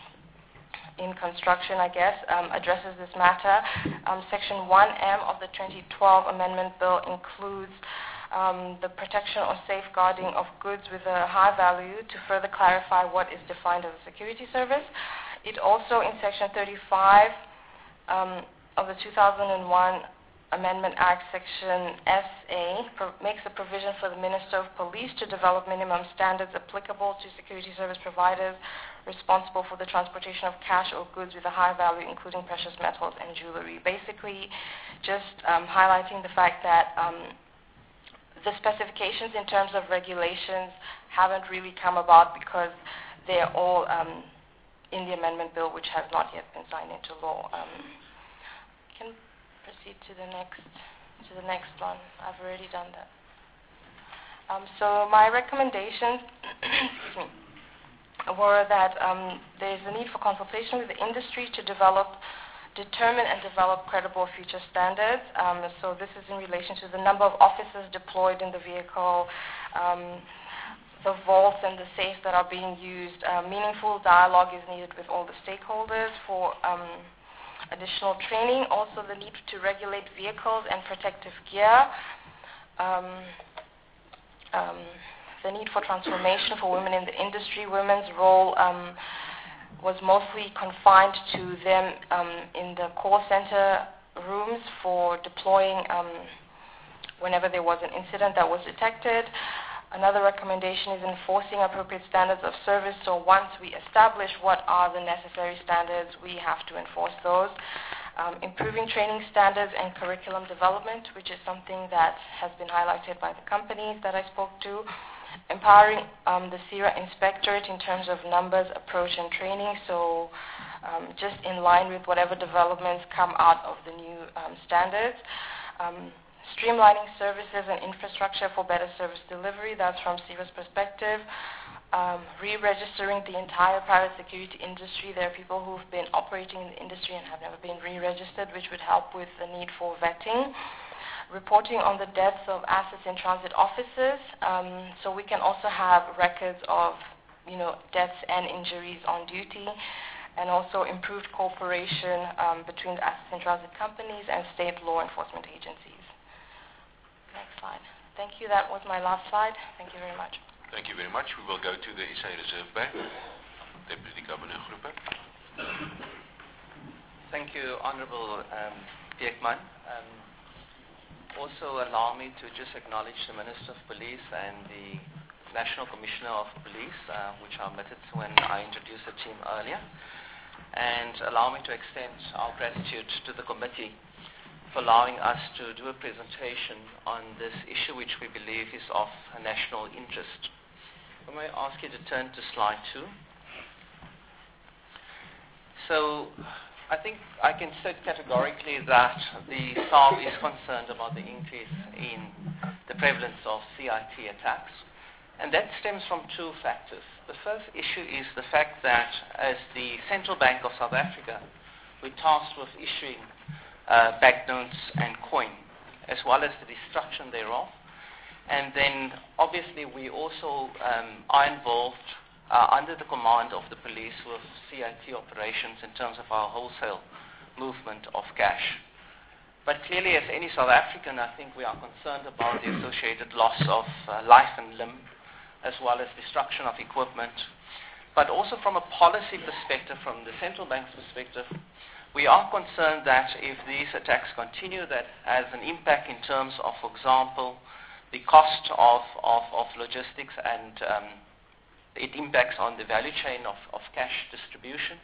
in construction, I guess, um, addresses this matter. Um, Section one M of the twenty twelve Amendment Bill includes um, the protection or safeguarding of goods with a high value to further clarify what is defined as a security service. It also, in Section thirty-five um, of the two thousand one Amendment Act, Section S A, pro- makes a provision for the Minister of Police to develop minimum standards applicable to security service providers responsible for the transportation of cash or goods with a high value, including precious metals and jewelry. Basically, just um, highlighting the fact that um, the specifications in terms of regulations haven't really come about because they're all um, in the amendment bill, which has not yet been signed into law. Um, can proceed to the next to the next one. I've already done that. Um, so my recommendations excuse me, were that um, there's a need for consultation with the industry to develop, determine and develop credible future standards. Um, so this is in relation to the number of officers deployed in the vehicle, um, the vaults and the safes that are being used. Uh, meaningful dialogue is needed with all the stakeholders for um, additional training. Also the need to regulate vehicles and protective gear. Um, um, the need for transformation for women in the industry. Women's role um, was mostly confined to them um, in the call center rooms for deploying um, whenever there was an incident that was detected. Another recommendation is enforcing appropriate standards of service. So once we establish what are the necessary standards, we have to enforce those. Um, improving training standards and curriculum development, which is something that has been highlighted by the companies that I spoke to. Empowering um, the CIRA inspectorate in terms of numbers, approach, and training. So um, just in line with whatever developments come out of the new um, standards. Um, streamlining services and infrastructure for better service delivery. That's from CIRA's perspective. Um, re-registering the entire private security industry. There are people who've been operating in the industry and have never been re-registered, which would help with the need for vetting. Reporting on the deaths of assets in transit offices. Um, so we can also have records of, you know, deaths and injuries on duty, and also improved cooperation um, between the assets in transit companies and state law enforcement agencies. Next slide. Thank you. That was my last slide. Thank you very much. Thank you very much. We will go to the S A Reserve Bank. Deputy Governor Groepe. thank you, Honorable um, Beekman. Um, also allow me to just acknowledge the Minister of Police and the National Commissioner of Police, uh, which I omitted when I introduced the team earlier. And allow me to extend our gratitude to the committee for allowing us to do a presentation on this issue, which we believe is of national interest. I may ask you to turn to slide two. So I think I can state categorically that the S A R B is concerned about the increase in the prevalence of C I T attacks. And that stems from two factors. The first issue is the fact that as the Central Bank of South Africa, we're tasked with issuing uh, banknotes and coin, as well as the destruction thereof. And then obviously we also um, are involved uh, under the command of the police with C I T operations in terms of our wholesale movement of cash. But clearly, as any South African, I think we are concerned about the associated loss of uh, life and limb, as well as destruction of equipment. But also from a policy perspective, from the central bank's perspective, we are concerned that if these attacks continue, that has an impact in terms of, for example, the cost of, of, of logistics, and um, it impacts on the value chain of, of cash distribution.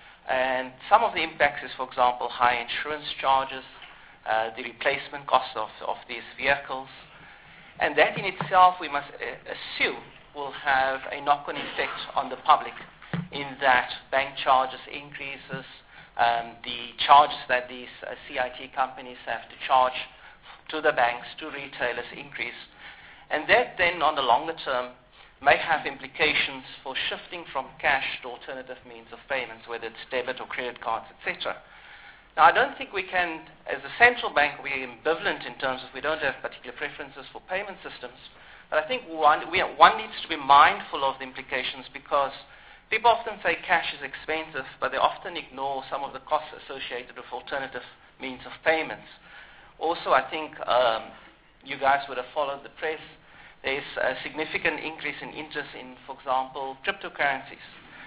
And some of the impacts is, for example, high insurance charges, uh, the replacement cost of, of these vehicles. And that in itself, we must uh, assume, will have a knock-on effect on the public in that bank charges increases, um, the charges that these uh, C I T companies have to charge to the banks, to retailers increase. And that then, on the longer term, may have implications for shifting from cash to alternative means of payments, whether it's debit or credit cards, et cetera. Now, I don't think we can, as a central bank, we're ambivalent in terms of we don't have particular preferences for payment systems. But I think one, we, one needs to be mindful of the implications, because people often say cash is expensive, but they often ignore some of the costs associated with alternative means of payments. Also, I think um, you guys would have followed the press. There's a significant increase in interest in, for example, cryptocurrencies.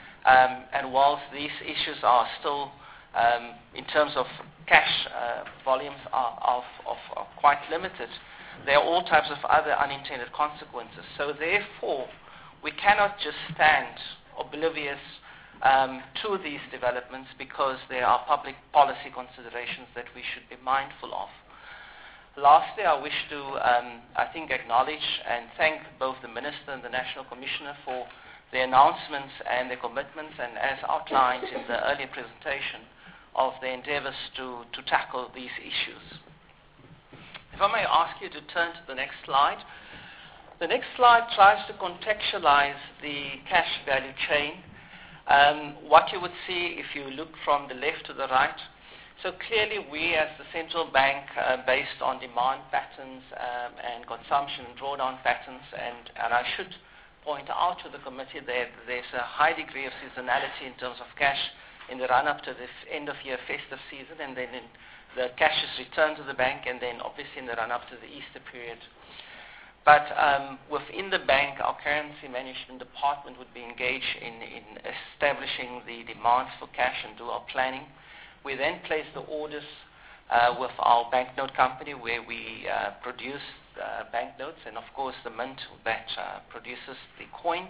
Um, and whilst these issues are still, um, in terms of cash uh, volumes, are, are, are, are quite limited, there are all types of other unintended consequences. So therefore, we cannot just stand oblivious um, to these developments, because there are public policy considerations that we should be mindful of. Lastly, I wish to, um, I think, acknowledge and thank both the Minister and the National Commissioner for their announcements and their commitments, and as outlined in the earlier presentation, of their endeavors to, to tackle these issues. If I may ask you to turn to the next slide. The next slide tries to contextualize the cash value chain. Um, what you would see if you look from the left to the right. So clearly we as the central bank, uh, based on demand patterns um, and consumption and drawdown patterns, and, and I should point out to the committee that there's a high degree of seasonality in terms of cash in the run-up to the end of year festive season, and then in the cash is returned to the bank, and then obviously in the run-up to the Easter period. But um, within the bank, our currency management department would be engaged in, in establishing the demands for cash and do our planning. We then place the orders uh, with our banknote company, where we uh, produce uh, banknotes, and of course the mint that uh, produces the coin.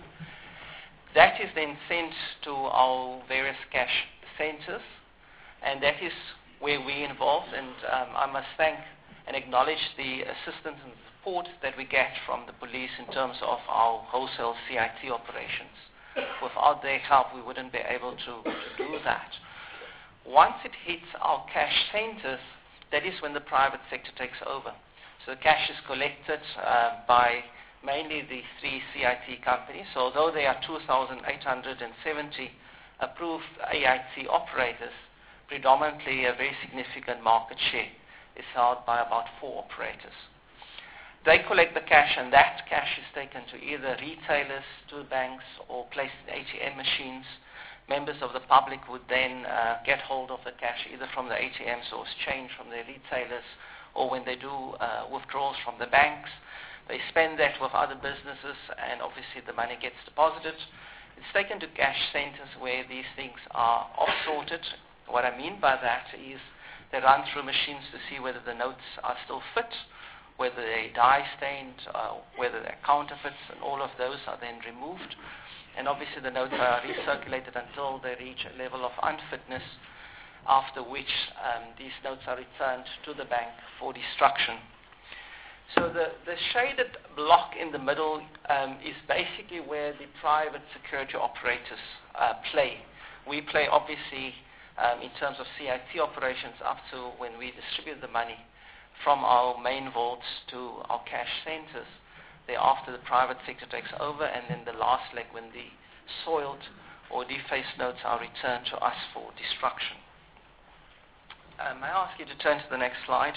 That is then sent to our various cash centers, and that is where we're involved. And um, I must thank and acknowledge the assistance and support that we get from the police in terms of our wholesale C I T operations. Without their help, we wouldn't be able to, to do that. Once it hits our cash centers, that is when the private sector takes over. So the cash is collected uh, by mainly the three C I T companies. So although there are two thousand eight hundred seventy approved A I T operators, predominantly a very significant market share is held by about four operators. They collect the cash, and that cash is taken to either retailers, to banks, or placed in A T M machines. Members of the public would then uh, get hold of the cash either from the A T Ms or exchange from their retailers, or when they do uh, withdrawals from the banks, they spend that with other businesses, and obviously the money gets deposited. It's taken to cash centers where these things are off-sorted What I mean by that is they run through machines to see whether the notes are still fit, whether they're dye stained, uh, whether they're counterfeits, and all of those are then removed. And obviously the notes are recirculated until they reach a level of unfitness, after which um, these notes are returned to the bank for destruction. So the, the shaded block in the middle um, is basically where the private security operators uh, play. We play obviously um, in terms of C I T operations up to when we distribute the money from our main vaults to our cash centers. Thereafter the private sector takes over, and then the last leg when the soiled or defaced notes are returned to us for destruction. Uh, may I ask you to turn to the next slide?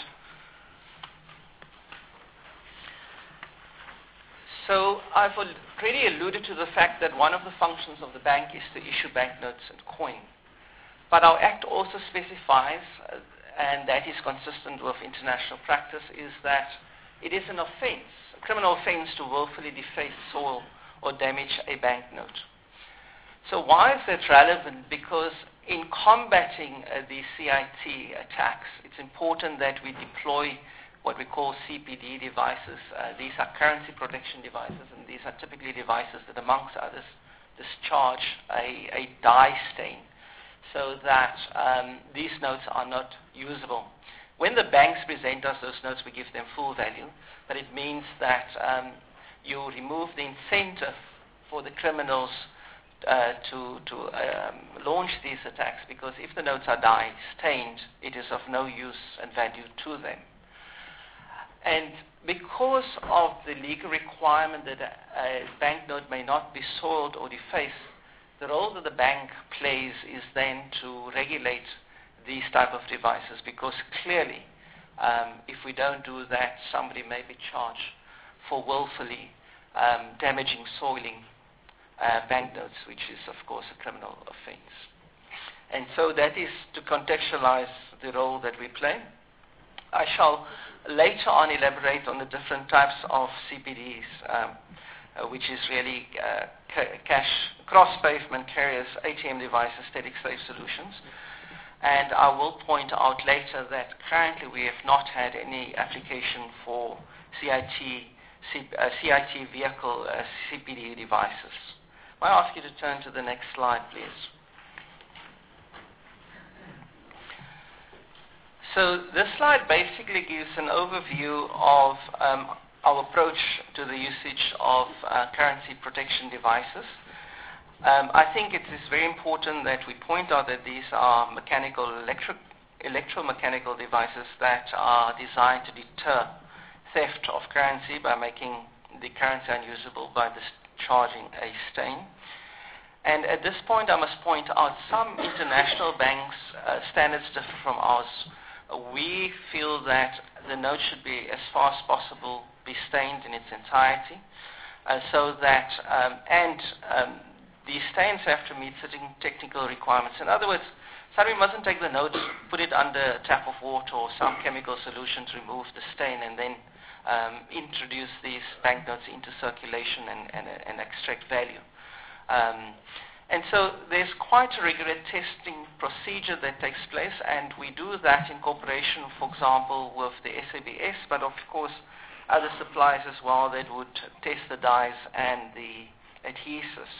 So I've already alluded to the fact that one of the functions of the bank is to issue banknotes and coin. But our Act also specifies, uh, and that is consistent with international practice, is that it is an offense, a criminal offense, to willfully deface, soil, or damage a banknote. So why is that relevant? Because in combating uh, these C I T attacks, it's important that we deploy what we call C P D devices. Uh, these are currency protection devices, and these are typically devices that, amongst others, discharge a, a dye stain so that um, these notes are not usable. When the banks present us those notes, we give them full value, but it means that um, you remove the incentive for the criminals uh, to, to um, launch these attacks, because if the notes are dye stained, it is of no use and value to them. And because of the legal requirement that a, a banknote may not be soiled or defaced, the role that the bank plays is then to regulate these type of devices, because clearly um, if we don't do that, somebody may be charged for willfully um, damaging, soiling uh, banknotes, which is of course a criminal offense. And so that is to contextualize the role that we play. I shall later on elaborate on the different types of C P Ds, um, uh, which is really uh, ca- cash, cross-pavement carriers, A T M devices, static safe solutions. And I will point out later that currently we have not had any application for C I T, C, uh, C I T vehicle uh, C P D devices. May I ask you to turn to the next slide, please? So this slide basically gives an overview of um, our approach to the usage of uh, currency protection devices. Um, I think it is very important that we point out that these are mechanical, electro- electromechanical devices that are designed to deter theft of currency by making the currency unusable by discharging a stain. And at this point I must point out some international banks' uh, standards differ from ours. We feel that the note should be, as far as possible, be stained in its entirety, uh, so that, um, and um, the stains have to meet certain technical requirements. In other words, somebody mustn't take the note, put it under a tap of water or some chemical solution to remove the stain, and then um, introduce these banknotes into circulation and, and, and extract value. Um, And so there's quite a rigorous testing procedure that takes place, and we do that in cooperation, for example, with the S A B S, but of course other suppliers as well that would test the dyes and the adhesives.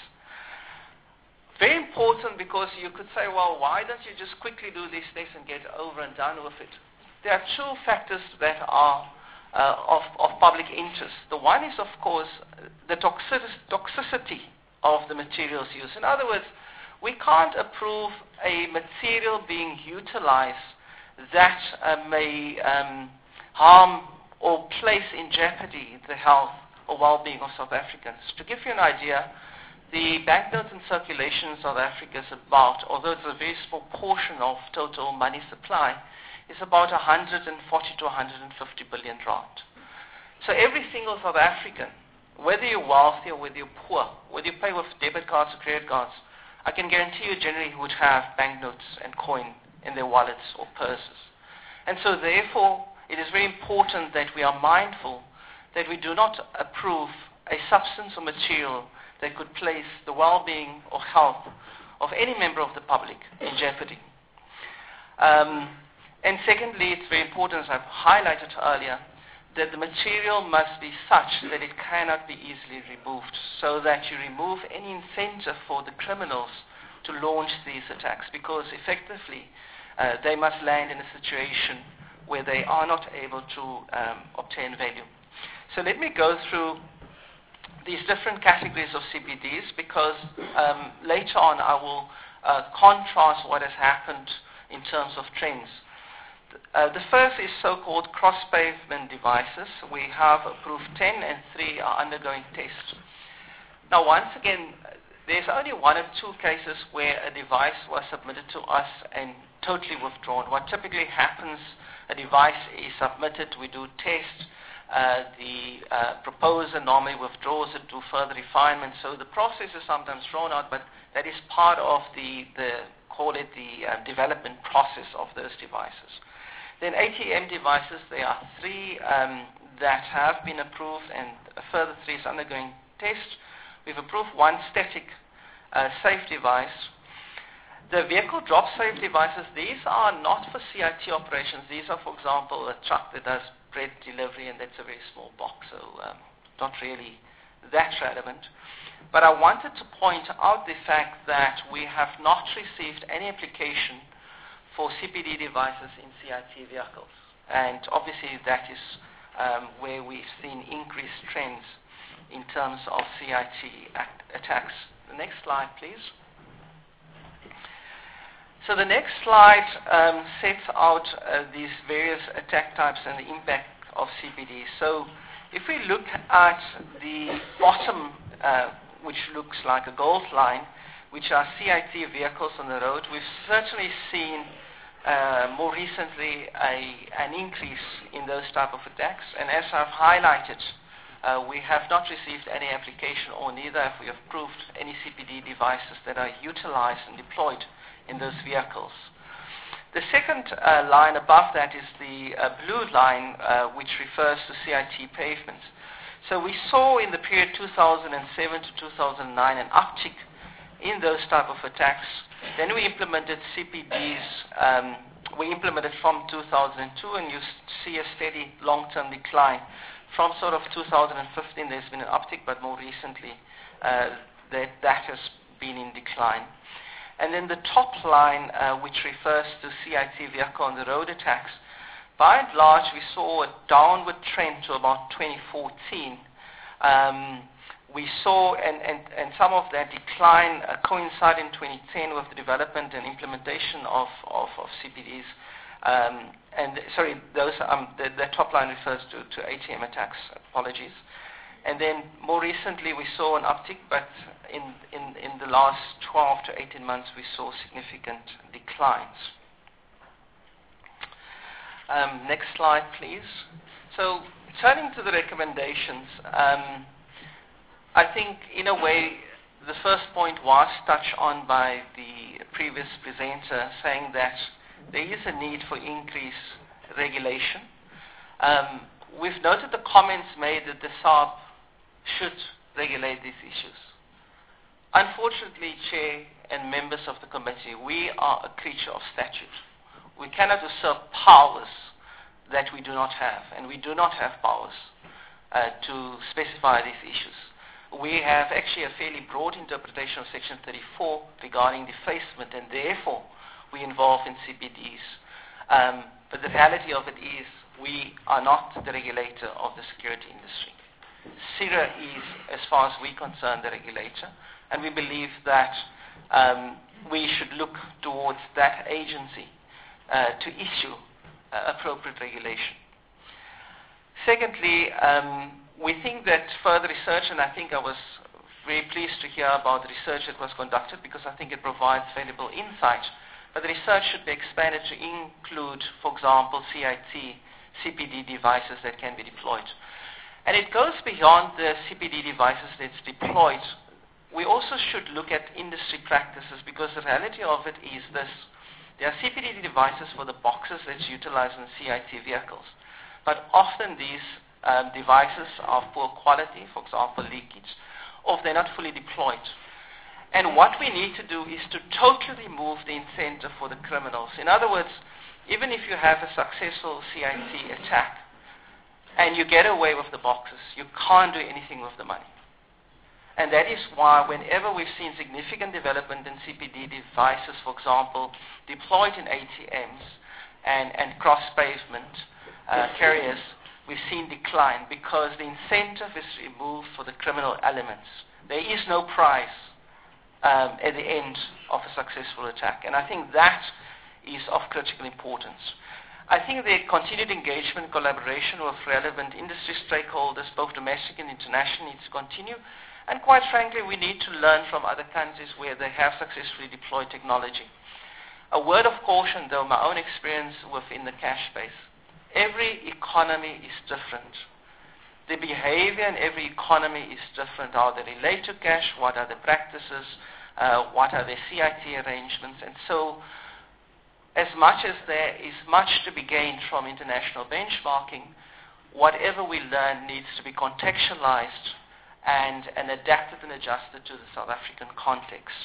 Very important, because you could say, well, why don't you just quickly do these tests and get over and done with it? There are two factors that are uh, of, of public interest. The one is, of course, the toxic- toxicity of the materials used. In other words, we can't approve a material being utilized that uh, may um, harm or place in jeopardy the health or well-being of South Africans. To give you an idea, the banknotes in circulation in South Africa is about, although it's a very small portion of total money supply, is about one hundred forty to one hundred fifty billion rand. So every single South African, whether you're wealthy or whether you're poor, whether you pay with debit cards or credit cards, I can guarantee you generally would have banknotes and coin in their wallets or purses. And so therefore, it is very important that we are mindful that we do not approve a substance or material that could place the well-being or health of any member of the public in jeopardy. Um, and secondly, it's very important, as I've highlighted earlier, that the material must be such that it cannot be easily removed, so that you remove any incentive for the criminals to launch these attacks, because effectively uh, they must land in a situation where they are not able to um, obtain value. So let me go through these different categories of C B Ds, because um, later on I will uh, contrast what has happened in terms of trends. Uh, the first is so-called cross-pavement devices. We have approved ten and three are undergoing tests. Now, once again, there's only one or two cases where a device was submitted to us and totally withdrawn. What typically happens, a device is submitted, we do test, uh, the uh, proposer normally withdraws it to further refinement. So the process is sometimes thrown out, but that is part of the, the call it the uh, development process of those devices. Then A T M devices, there are three um, that have been approved and a further three is undergoing test. We've approved one static uh, safe device. The vehicle drop safe devices, these are not for C I T operations. These are, for example, a truck that does bread delivery, and that's a very small box, so um, not really that relevant. But I wanted to point out the fact that we have not received any application for C P D devices in C I T vehicles. And obviously that is um, where we've seen increased trends in terms of C I T act attacks. The next slide, please. So the next slide um, sets out uh, these various attack types and the impact of C P D. So if we look at the bottom, uh, which looks like a gold line, which are C I T vehicles on the road, we've certainly seen uh, more recently a, an increase in those type of attacks. And as I've highlighted, uh, we have not received any application, or neither have we approved any C P D devices that are utilized and deployed in those vehicles. The second uh, line above that is the uh, blue line, uh, which refers to C I T pavements. So we saw in the period two thousand seven to two thousand nine an uptick in those type of attacks. Then we implemented C P Ds. Um, we implemented from two thousand two, and you see a steady long-term decline. From sort of two thousand fifteen, there's been an uptick, but more recently, uh, that, that has been in decline. And then the top line, uh, which refers to C I T vehicle on the road attacks, by and large, we saw a downward trend to about twenty fourteen. Um, we saw, and, and, and some of that decline uh, coincided in twenty ten with the development and implementation of, of, of C P Ds. Um, and sorry, those um, the, the top line refers to, to A T M attacks. Apologies. And then more recently, we saw an uptick, but in, in, in the last twelve to eighteen months, we saw significant declines. Um, next slide, please. So turning to the recommendations, um, I think in a way the first point was touched on by the previous presenter, saying that there is a need for increased regulation. Um, we've noted the comments made that the S A R B should regulate these issues. Unfortunately, Chair and members of the committee, we are a creature of statute. We cannot usurp powers that we do not have, and we do not have powers uh, to specify these issues. We have actually a fairly broad interpretation of Section thirty-four regarding defacement, and therefore we involve in C P Ds. Um, but the reality of it is we are not the regulator of the security industry. SERA is, as far as we're concerned, the regulator, and we believe that um, we should look towards that agency uh, to issue uh, appropriate regulation. Secondly, um, we think that further research, and I think I was very pleased to hear about the research that was conducted, because I think it provides valuable insight, but the research should be expanded to include, for example, C I T, C P D devices that can be deployed. And it goes beyond the C P D devices that's deployed. We also should look at industry practices, because the reality of it is this. There are C P D devices for the boxes that's utilized in C I T vehicles. But often these um, devices are of poor quality, for example, leakage, or if they're not fully deployed. And what we need to do is to totally remove the incentive for the criminals. In other words, even if you have a successful C I T attack and you get away with the boxes, you can't do anything with the money. And that is why whenever we've seen significant development in C P D devices, for example, deployed in A T Ms and, and cross-pavement uh, carriers, we've seen decline because the incentive is removed for the criminal elements. There is no prize um, at the end of a successful attack. And I think that is of critical importance. I think the continued engagement, collaboration with relevant industry stakeholders, both domestic and international, needs to continue. And quite frankly, we need to learn from other countries where they have successfully deployed technology. A word of caution, though, my own experience within the cash space. Every economy is different. The behavior in every economy is different. How they relate to cash, what are the practices, uh, what are the C I T arrangements. And so, as much as there is much to be gained from international benchmarking, whatever we learn needs to be contextualized and, and adapted and adjusted to the South African context.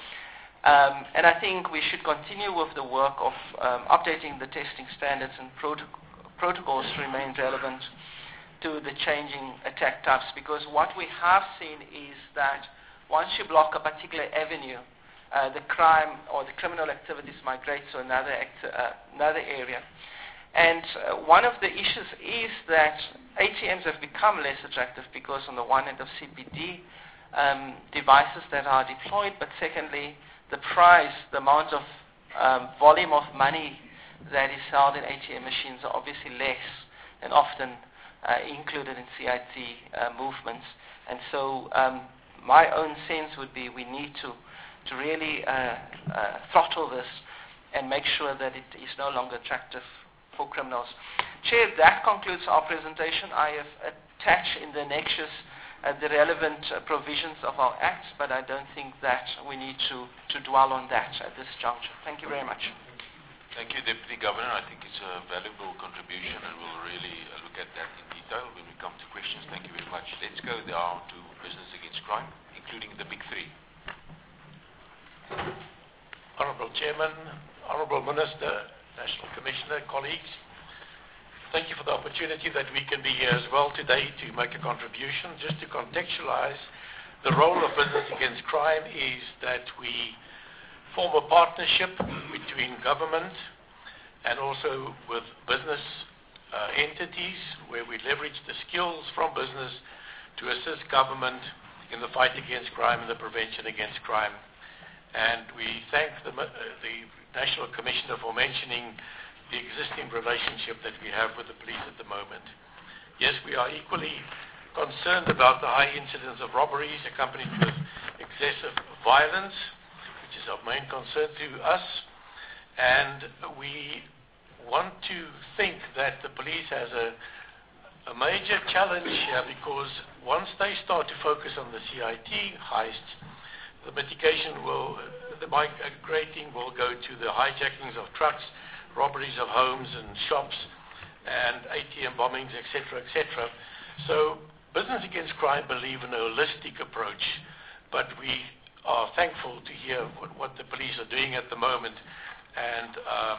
Um, and I think we should continue with the work of um, updating the testing standards and proto- protocols to remain relevant to the changing attack types, because what we have seen is that once you block a particular avenue, uh, the crime or the criminal activities migrate to another, act- uh, another area. And uh, one of the issues is that A T Ms have become less attractive because on the one hand of C P D um, devices that are deployed, but secondly, the price, the amount of um, volume of money that is held in A T M machines are obviously less and often uh, included in C I T uh, movements. And so um, my own sense would be we need to, to really uh, uh, throttle this and make sure that it is no longer attractive for criminals. Chair, that concludes our presentation. I have attached in the annexures uh, the relevant uh, provisions of our Act, but I don't think that we need to, to dwell on that at this juncture. Thank you very much. Thank you, Deputy Governor. I think it's a valuable contribution, and we'll really uh, look at that in detail when we come to questions. Thank you very much. Let's go now to business against crime, including the big three. Honourable Chairman, Honourable Minister, National Commissioner, colleagues, thank you for the opportunity that we can be here as well today to make a contribution. Just to contextualize, the role of business against crime is that we form a partnership between government and also with business uh, entities where we leverage the skills from business to assist government in the fight against crime and the prevention against crime. And we thank the, uh, the National Commissioner for mentioning the existing relationship that we have with the police at the moment. Yes, we are equally concerned about the high incidence of robberies accompanied with excessive violence, which is of main concern to us, and we want to think that the police has a, a major challenge here, because once they start to focus on the C I T heists, the mitigation will, the migrating will go to the hijackings of trucks, robberies of homes and shops, and A T M bombings, et cetera, et cetera. So business against crime believe in a holistic approach, but we are thankful to hear what, what the police are doing at the moment, and um,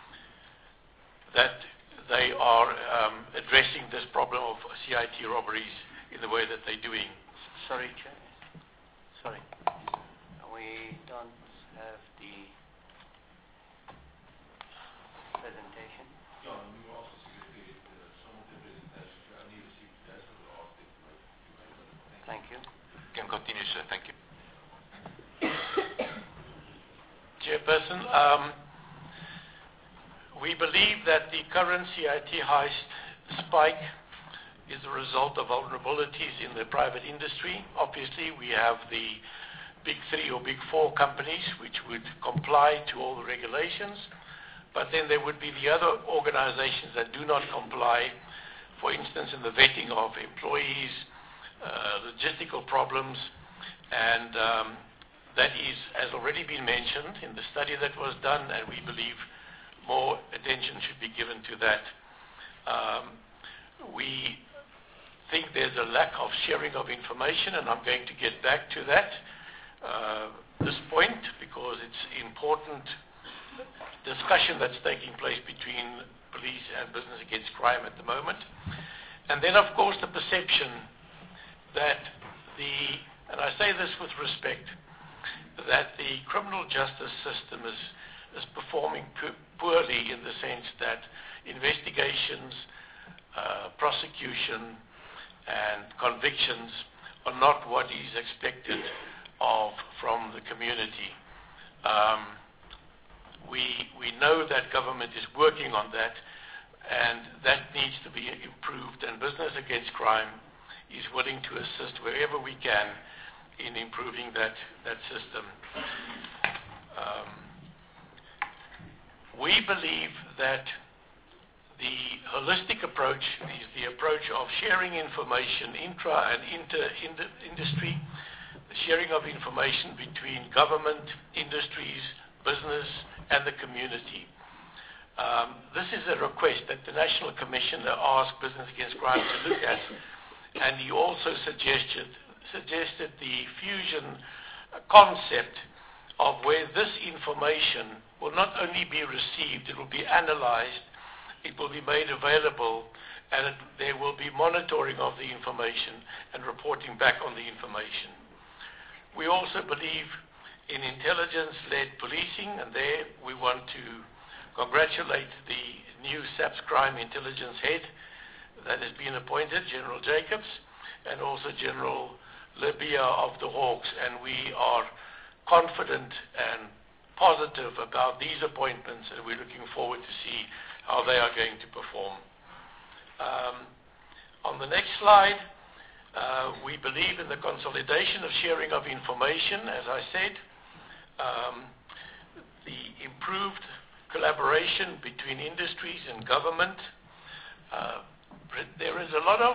that they are um, addressing this problem of C I T robberies in the way that they're doing. Sorry, Chair. Sorry. We don't have the presentation. Yeah, we were also segregated uh, some of the presentations. I only received that, so we'll ask it. Thank you. You can continue, sir. Thank you. Chairperson, um, we believe that the current C I T heist spike is a result of vulnerabilities in the private industry. Obviously, we have the big three or big four companies which would comply to all the regulations, but then there would be the other organizations that do not comply, for instance, in the vetting of employees, uh, logistical problems, and um, that is, has already been mentioned in the study that was done, and we believe more attention should be given to that. Um, we think there's a lack of sharing of information, and I'm going to get back to that. Uh, this point because it's important discussion that's taking place between police and business against crime at the moment. And then, of course, the perception that the, and I say this with respect, that the criminal justice system is, is performing poorly in the sense that investigations, uh, prosecution, and convictions are not what is expected of from the community. Um, we, we know that government is working on that, and that needs to be improved, and Business Against Crime is willing to assist wherever we can in improving that, that system. Um, we believe that the holistic approach is the approach of sharing information intra and inter industry, the sharing of information between government, industries, business, and the community. Um, this is a request that the National Commissioner asked Business Against Crime to look at, and he also suggested, suggested the fusion concept of where this information will not only be received, it will be analyzed, it will be made available, and it, there will be monitoring of the information and reporting back on the information. We also believe in intelligence-led policing, and there we want to congratulate the new SAPS Crime Intelligence Head that has been appointed, General Jacobs, and also General Libya of the Hawks, and we are confident and positive about these appointments, and we're looking forward to see how they are going to perform. Um, on the next slide, uh, we believe in the consolidation of sharing of information, as I said, um, the improved collaboration between industries and government. Uh, there is a lot of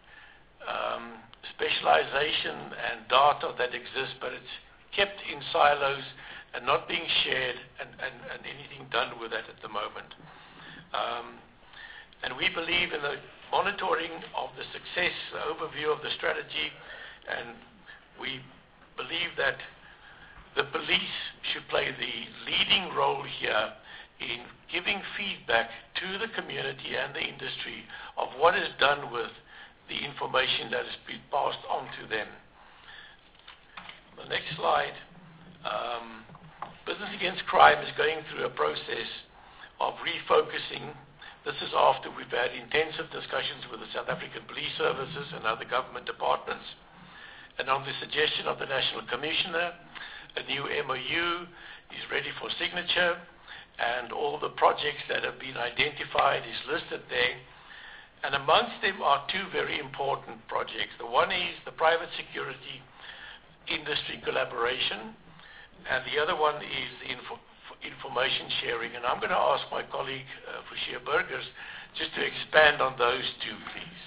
um, specialization and data that exists, but it's kept in silos and not being shared and, and, and anything done with that at the moment. Um, and we believe in the monitoring of the success, the overview of the strategy, and we believe that the police should play the leading role here in giving feedback to the community and the industry of what is done with the information that has been passed on to them. The next slide. Um, Business Against Crime is going through a process of refocusing. This is after we've had intensive discussions with the South African Police Services and other government departments. And on the suggestion of the National Commissioner, a new M O U is ready for signature, and all the projects that have been identified is listed there. And amongst them are two very important projects. The one is the private security industry collaboration, and the other one is the info information sharing. And I'm going to ask my colleague, uh, Fushia Burgers, just to expand on those two, please.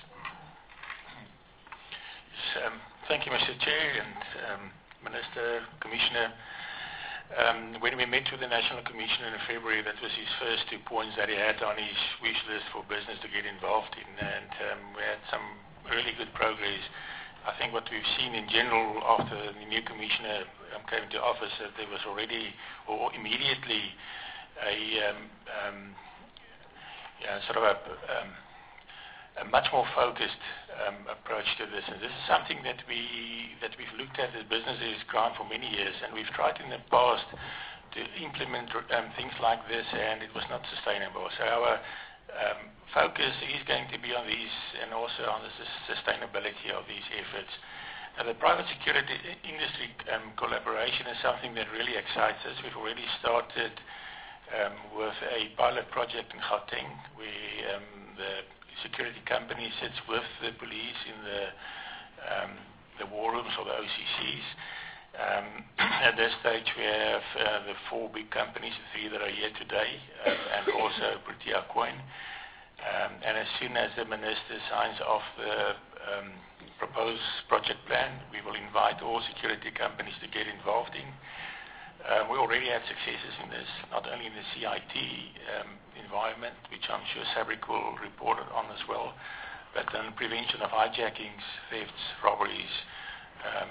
Yes, um, thank you, Mister Chair, and um, Minister, Commissioner. Um, when we met with the National Commissioner in February, that was his first two points that he had on his wish list for business to get involved in, and um, we had some really good progress. I think what we've seen in general after the new commissioner um, came into office, that there was already or immediately a, um, um, yeah, sort of a, um, a much more focused um, approach to this. And this is something that we that we've looked at as Business Against Crime for many years, and we've tried in the past to implement um, things like this, and it was not sustainable. So our um, focus is going to be on these and also on the sustainability of these efforts. Now, the private security industry um, collaboration is something that really excites us. We've already started um, with a pilot project in Gauteng, where um, the security company sits with the police in the um, the war rooms or the O C Cs. Um, at this stage, we have uh, the four big companies, the three that are here today, um, and also Protea Coin. Um, and as soon as the minister signs off the um, proposed project plan, we will invite all security companies to get involved in. Um, we already had successes in this, not only in the C I T um, environment, which I'm sure Sabric will report on as well, but then prevention of hijackings, thefts, robberies, um,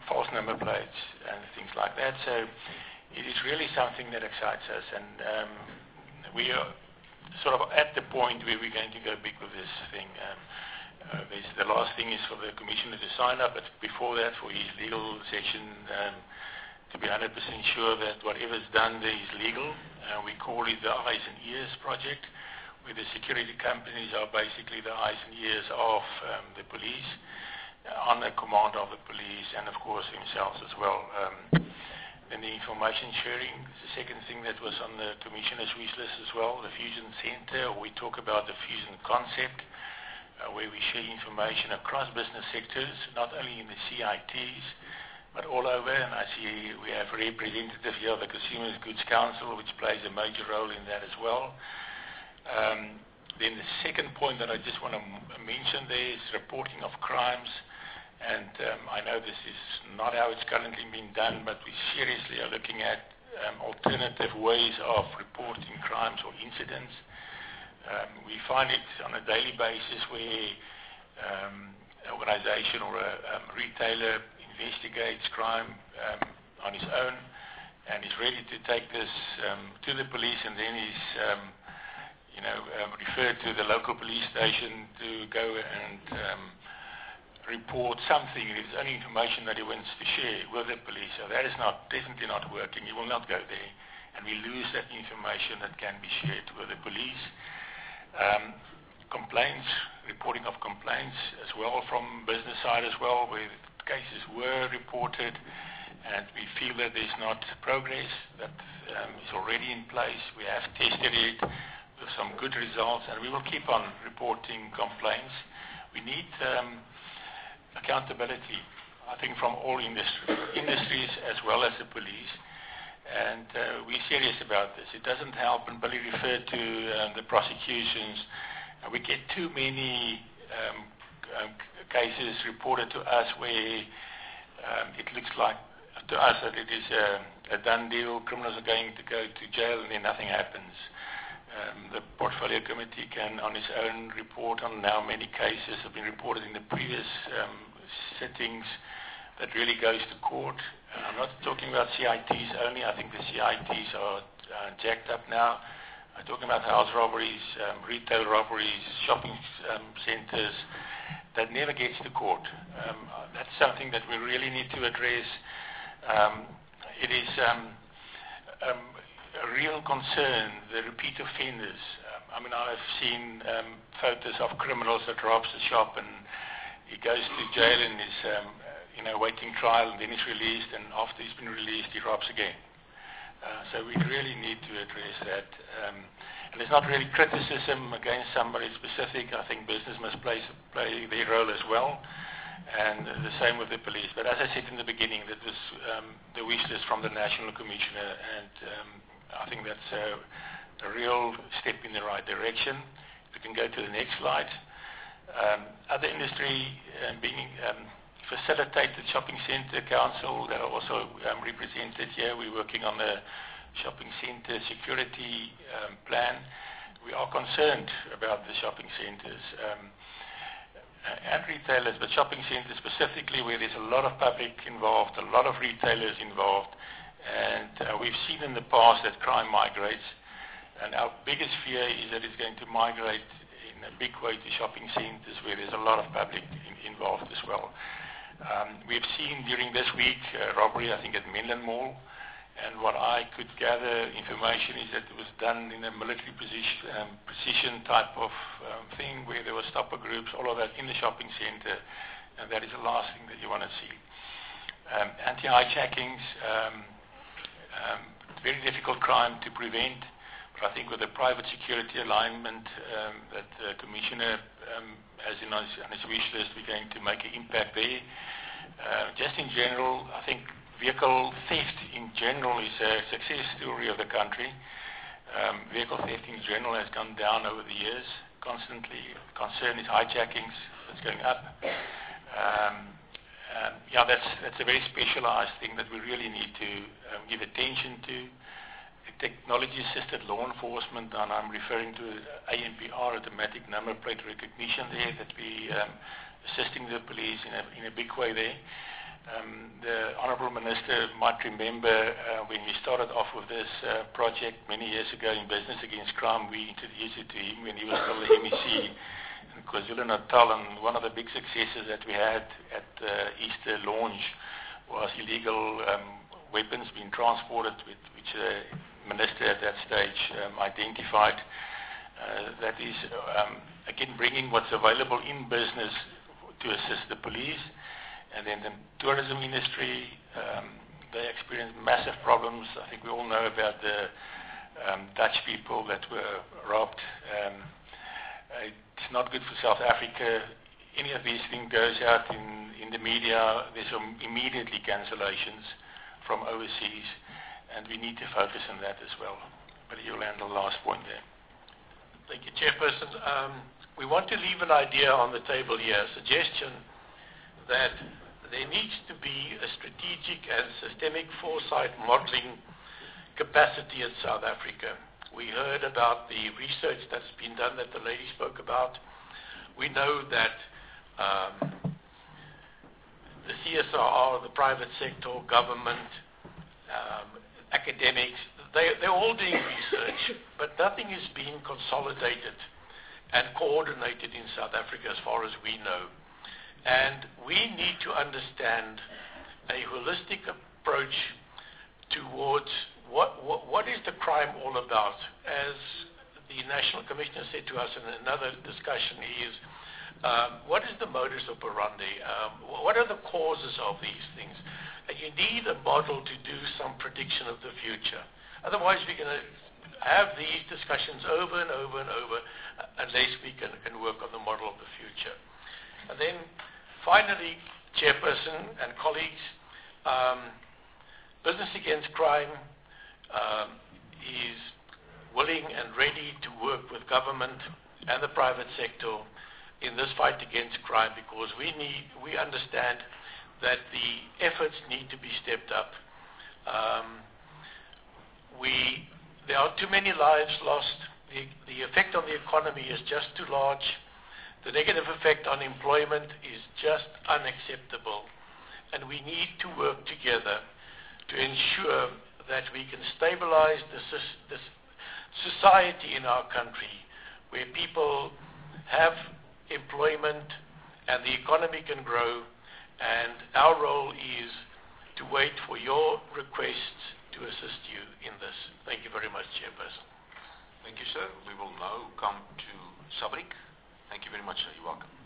false number plates and things like that. So it is really something that excites us, and um, we are sort of at the point where we're going to go big with this thing. Um, uh, the last thing is for the commissioner to sign up, but before that, for his legal section um, to be one hundred percent sure that whatever's done there is legal. Uh, we call it the Eyes and Ears project, where the security companies are basically the eyes and ears of um, the police, uh, on the command of the police, and of course themselves as well. Um, then the information sharing is the second thing that was on the Commissioner's wish list as well, the Fusion Center. We talk about the Fusion concept, uh, where we share information across business sectors, not only in the C I Ts, but all over. And I see we have a representative here of the Consumer Goods Council, which plays a major role in that as well. Um, then the second point that I just want to m- mention there is reporting of crimes. And um, I know this is not how it's currently being done, but we seriously are looking at um, alternative ways of reporting crimes or incidents. Um, we find it on a daily basis where um, an organization or a um, retailer investigates crime um, on his own and is ready to take this um, to the police, and then is um, you know, um, referred to the local police station to go and um, report something. It is only information that he wants to share with the police. So that is not definitely not working. He will not go there, and we lose that information that can be shared with the police. Um, complaints, reporting of complaints as well from business side as well, where cases were reported and we feel that there's not progress that um, is already in place. We have tested it with some good results, and we will keep on reporting complaints. We need um, accountability, I think, from all industry, industries as well as the police, and uh, we're serious about this. It doesn't help, and Billy referred to uh, the prosecutions. Uh, we get too many um, um, cases reported to us where um, it looks like to us that it is a, a done deal, criminals are going to go to jail, and then nothing happens. Um, the portfolio committee can on its own report on how many cases have been reported in the previous um, sittings that really goes to court. Uh, I'm not talking about C I Ts only. I think the C I Ts are uh, jacked up now. I'm talking about house robberies, um, retail robberies, shopping um, centers that never gets to court. Um, that's something that we really need to address. Um, it is um, um, a real concern, the repeat offenders. Um, I mean, I've seen um, photos of criminals that robs the shop, and he goes to jail and is, um, you know, waiting trial, and then he's released, and after he's been released, he robs again. Uh, so we really need to address that. Um, and it's not really criticism against somebody specific. I think business must play, play their role as well, and uh, the same with the police. But as I said in the beginning, that was um, the wish list from the National Commissioner, and um, I think that's a, a real step in the right direction. We can go to the next slide. Um, other industry um, being um, facilitated shopping centre council that are also um, represented here. We're working on the shopping centre security um, plan. We are concerned about the shopping centres um, and retailers, but shopping centres specifically, where there's a lot of public involved, a lot of retailers involved, and uh, we've seen in the past that crime migrates, and our biggest fear is that it's going to migrate in a big way to shopping centres where there's a lot of public in, involved as well. Um, we've seen during this week uh, robbery, I think, at Menlyn Mall, and what I could gather information is that it was done in a military position, um, precision type of um, thing where there were stopper groups, all of that in the shopping centre, and that is the last thing that you want to see. Um, anti-hijackings, um, um, very difficult crime to prevent, but I think with the private security alignment um, that the Commissioner um, as in on his, on his wish list, we're going to make an impact there. Uh, just in general, I think vehicle theft in general is a success story of the country. Um, vehicle theft in general has gone down over the years constantly. Concern is hijackings, that's going up. Um, um, yeah, that's, that's a very specialized thing that we really need to um, give attention to. Technology-assisted law enforcement, and I'm referring to A N P R, automatic number plate recognition there, that we um, assisting the police in a, in a big way there. Um, the Honourable Minister might remember uh, when we started off with this uh, project many years ago in Business Against Crime, we introduced it to him when he was still the M E C in KwaZulu-Natal, and one of the big successes that we had at the Easter launch was illegal um, weapons being transported, with, which the Minister at that stage um, identified. Uh, that is, um, again, bringing what's available in business to assist the police. And then the tourism industry, um, they experienced massive problems. I think we all know about the um, Dutch people that were robbed. Um, it's not good for South Africa. Any of these things goes out in, in the media, there's um, immediately cancellations from overseas, and we need to focus on that as well. But you'll handle the last point there. Thank you, Chairperson. Um, we want to leave an idea on the table here, a suggestion that there needs to be a strategic and systemic foresight modeling capacity in South Africa. We heard about the research that's been done that the lady spoke about. We know that um, the C S R R, the private sector, government, um, academics, they, they're all doing research, but nothing is being consolidated and coordinated in South Africa as far as we know. And we need to understand a holistic approach towards what, what, what is the crime all about. As the National Commissioner said to us in another discussion is, um, what is the modus operandi? Um, what are the causes of these things? And you need a model to do some prediction of the future. Otherwise, we're going to have these discussions over and over and over uh, unless we can, can work on the model of the future. And then finally, Chairperson and colleagues, um, Business Against Crime um, is willing and ready to work with government and the private sector in this fight against crime, because we need, we understand that the efforts need to be stepped up. Um, we, there are too many lives lost. The, the effect on the economy is just too large. The negative effect on employment is just unacceptable, and we need to work together to ensure that we can stabilize the, the society in our country, where people have employment and the economy can grow, and our role is to wait for your requests to assist you in this. Thank you very much, Chairperson. Thank you, sir. We will now come to Sabrik. Thank you very much, sir. You're welcome.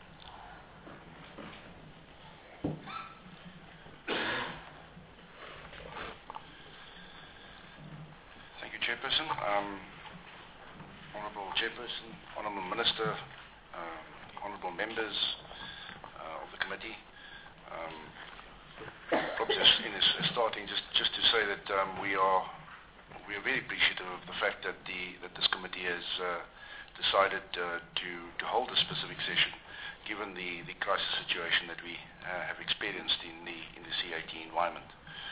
Thank you, Chairperson. Um, Honourable Chairperson, Honourable Minister, um, Honourable members uh, of the committee. Um, probably just in this, starting just, just to say that um, we are we are very appreciative of the fact that the that this committee has uh, decided uh, to, to hold a specific session, given the, the crisis situation that we uh, have experienced in the in the C A T environment.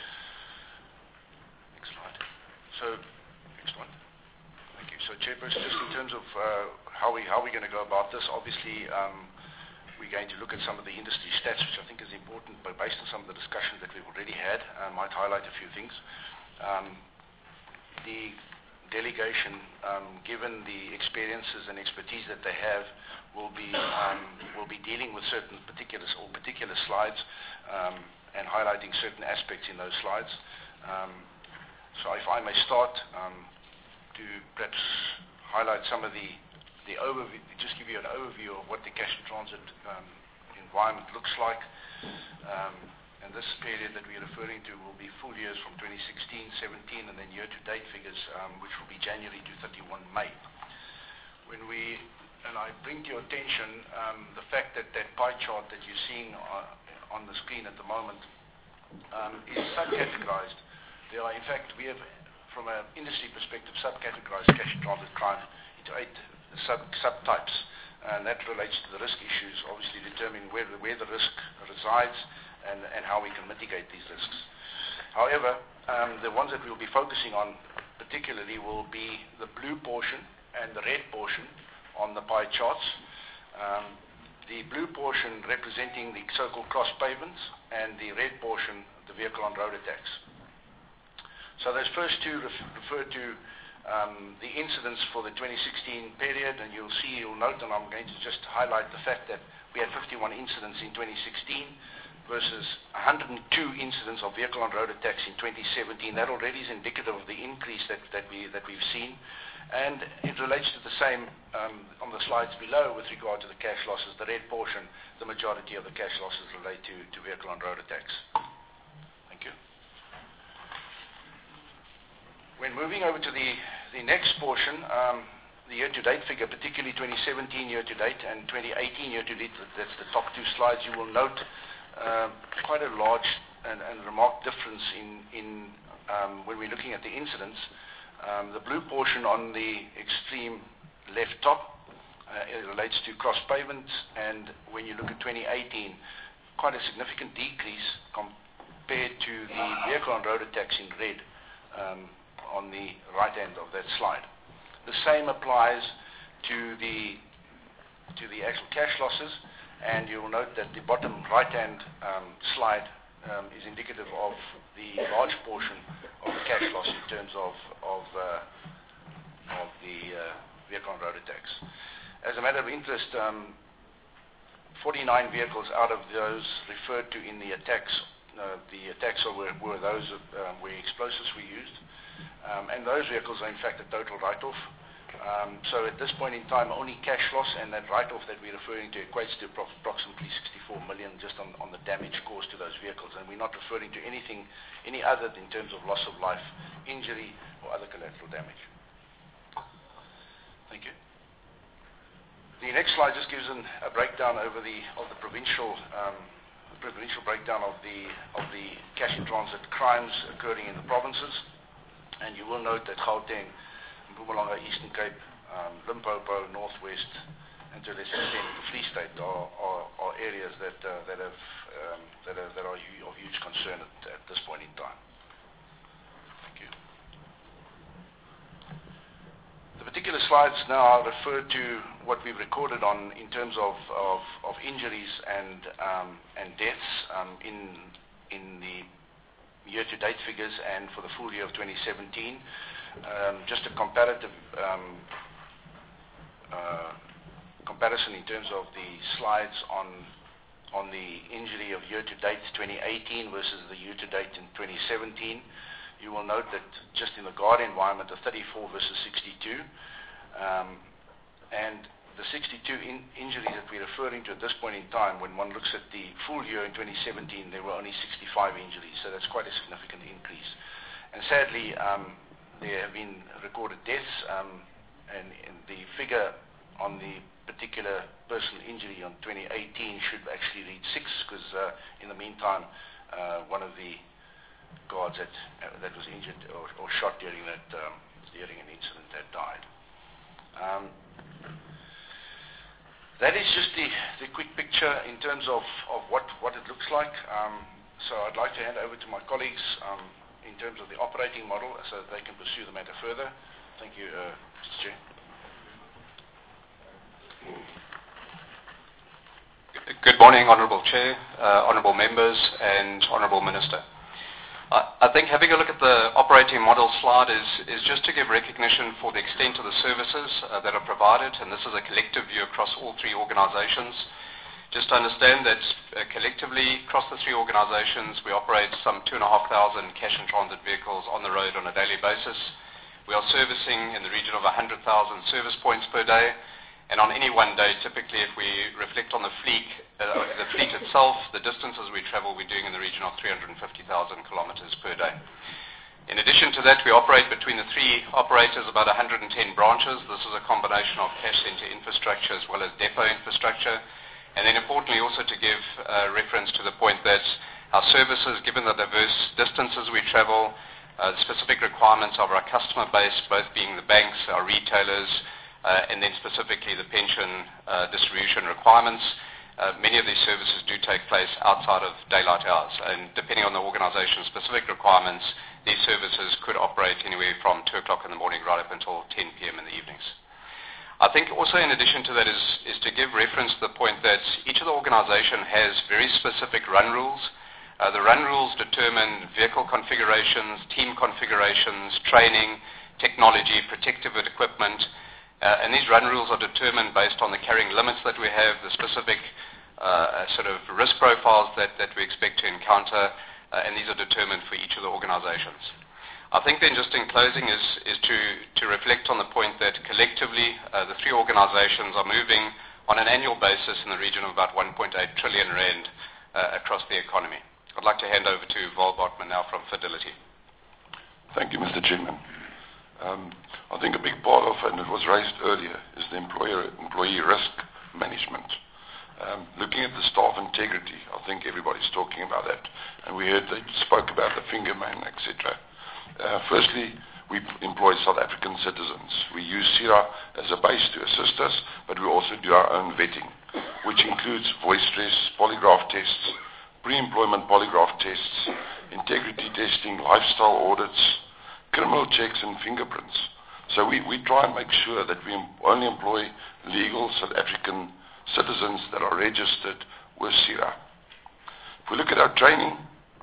Next slide. So, next one. Thank you. So, Chairperson, just in terms of uh, how we how we're going to go about this, obviously um, we're going to look at some of the industry stats, which I think is important, but based on some of the discussions that we've already had, I uh, might highlight a few things. Um, the delegation, um, given the experiences and expertise that they have, will be um, will be dealing with certain particular or particular slides um, and highlighting certain aspects in those slides. Um, so, if I may start um, to perhaps highlight some of the the overview, just give you an overview of what the cash in transit um, environment looks like. Um, And this period that we're referring to will be full years from twenty sixteen, seventeen, and then year-to-date figures, um, which will be January to thirty-first May. When we, and I bring to your attention um, the fact that that pie chart that you're seeing uh, on the screen at the moment um, is subcategorized. There are, in fact, we have, from an industry perspective, subcategorized cash in transit crime into eight sub subtypes, and that relates to the risk issues, obviously determining where the, where the risk resides, And, and how we can mitigate these risks. However, um, the ones that we'll be focusing on particularly will be the blue portion and the red portion on the pie charts. Um, the blue portion representing the so-called cross pavements, and the red portion, the vehicle on road attacks. So those first two ref- refer to um, the incidents for the twenty sixteen period, and you'll see, you'll note, and I'm going to just highlight the fact that we had fifty-one incidents in twenty sixteen versus one hundred two incidents of vehicle on road attacks in twenty seventeen. That already is indicative of the increase that, that, we, that we've seen. And it relates to the same um, on the slides below with regard to the cash losses. The red portion, the majority of the cash losses relate to, to vehicle on road attacks. Thank you. When moving over to the, the next portion, um, the year-to-date figure, particularly twenty seventeen year-to-date and twenty eighteen year-to-date, that's the top two slides, you will note uh, quite a large and, and remarked difference in, in um, when we're looking at the incidents. Um, the blue portion on the extreme left top, uh, it relates to cross pavements, and when you look at twenty eighteen, quite a significant decrease compared to the vehicle on road attacks in red um, on the right end of that slide. The same applies to the to the actual cash losses, and you will note that the bottom right hand um, slide um, is indicative of the large portion of the cash loss in terms of of, uh, of the uh, vehicle on road attacks. As a matter of interest, um, forty-nine vehicles out of those referred to in the attacks, uh, the attacks were, were those uh, where explosives were used, um, and those vehicles are in fact a total write-off. Um, so at this point in time, only cash loss and that write-off that we're referring to equates to pro- approximately sixty-four million just on, on the damage caused to those vehicles, and we're not referring to anything, any other in terms of loss of life, injury, or other collateral damage. Thank you. The next slide just gives an, a breakdown over the of the provincial um, provincial breakdown of the of the cash in transit crimes occurring in the provinces, and you will note that Gauteng, Mpumalanga, Eastern Cape, um, Limpopo, Northwest, and to a lesser extent the Free State are, are, are areas that uh, that have um, that are that are hu- of huge concern at, at this point in time. Thank you. The particular slides now refer to what we've recorded on in terms of of, of injuries and um, and deaths um, in in the year-to-date figures and for the full year of twenty seventeen. Um, just a comparative um, uh, comparison in terms of the slides on on the injury of year-to-date twenty eighteen versus the year-to-date in twenty seventeen. You will note that just in the guard environment, of thirty-four versus sixty-two, um, and the sixty-two in injuries that we're referring to at this point in time, when one looks at the full year in twenty seventeen, there were only sixty-five injuries, so that's quite a significant increase. And sadly, um, there have been recorded deaths, um, and, and the figure on the particular personal injury on twenty eighteen should actually read six, because uh, in the meantime, uh, one of the guards that, uh, that was injured or, or shot during that um, during an incident had died. Um, that is just the, the quick picture in terms of, of what, what it looks like. Um, so I'd like to hand over to my colleagues um, in terms of the operating model so that they can pursue the matter further. Thank you, uh, Mister Chair. Good morning, Honourable Chair, uh, Honourable Members and Honourable Minister. I, I think having a look at the operating model slide is, is just to give recognition for the extent of the services uh, that are provided, and this is a collective view across all three organisations. Just to understand that uh, collectively, across the three organisations, we operate some two and a half thousand cash and transit vehicles on the road on a daily basis. We are servicing in the region of one hundred thousand service points per day, and on any one day, typically if we reflect on the fleet, uh, the fleet itself, the distances we travel, we're doing in the region of three hundred fifty thousand kilometres per day. In addition to that, we operate between the three operators about one hundred ten branches. This is a combination of cash centre infrastructure as well as depot infrastructure. And then importantly also to give uh, reference to the point that our services, given the diverse distances we travel, uh, the specific requirements of our customer base, both being the banks, our retailers, uh, and then specifically the pension uh, distribution requirements, uh, many of these services do take place outside of daylight hours. And depending on the organization's specific requirements, these services could operate anywhere from two o'clock in the morning right up until ten p.m. in the evenings. I think also in addition to that is, is to give reference to the point that each of the organization has very specific run rules. Uh, the run rules determine vehicle configurations, team configurations, training, technology, protective equipment, uh, and these run rules are determined based on the carrying limits that we have, the specific uh, sort of risk profiles that, that we expect to encounter, uh, and these are determined for each of the organizations. I think then just in closing is, is to, to reflect on the point that collectively uh, the three organizations are moving on an annual basis in the region of about one point eight trillion rand uh, across the economy. I'd like to hand over to Vol Botman now from Fidelity. Thank you, Mister Chairman. Um, I think a big part of, and it was raised earlier, is the employer, employee risk management. Um, looking at the staff integrity, I think everybody's talking about that. And we heard they spoke about the finger man, et cetera. Uh, firstly, we employ South African citizens. We use SERA as a base to assist us, but we also do our own vetting, which includes voice stress, polygraph tests, pre-employment polygraph tests, integrity testing, lifestyle audits, criminal checks and fingerprints. So we, we try and make sure that we only employ legal South African citizens that are registered with SERA. If we look at our training,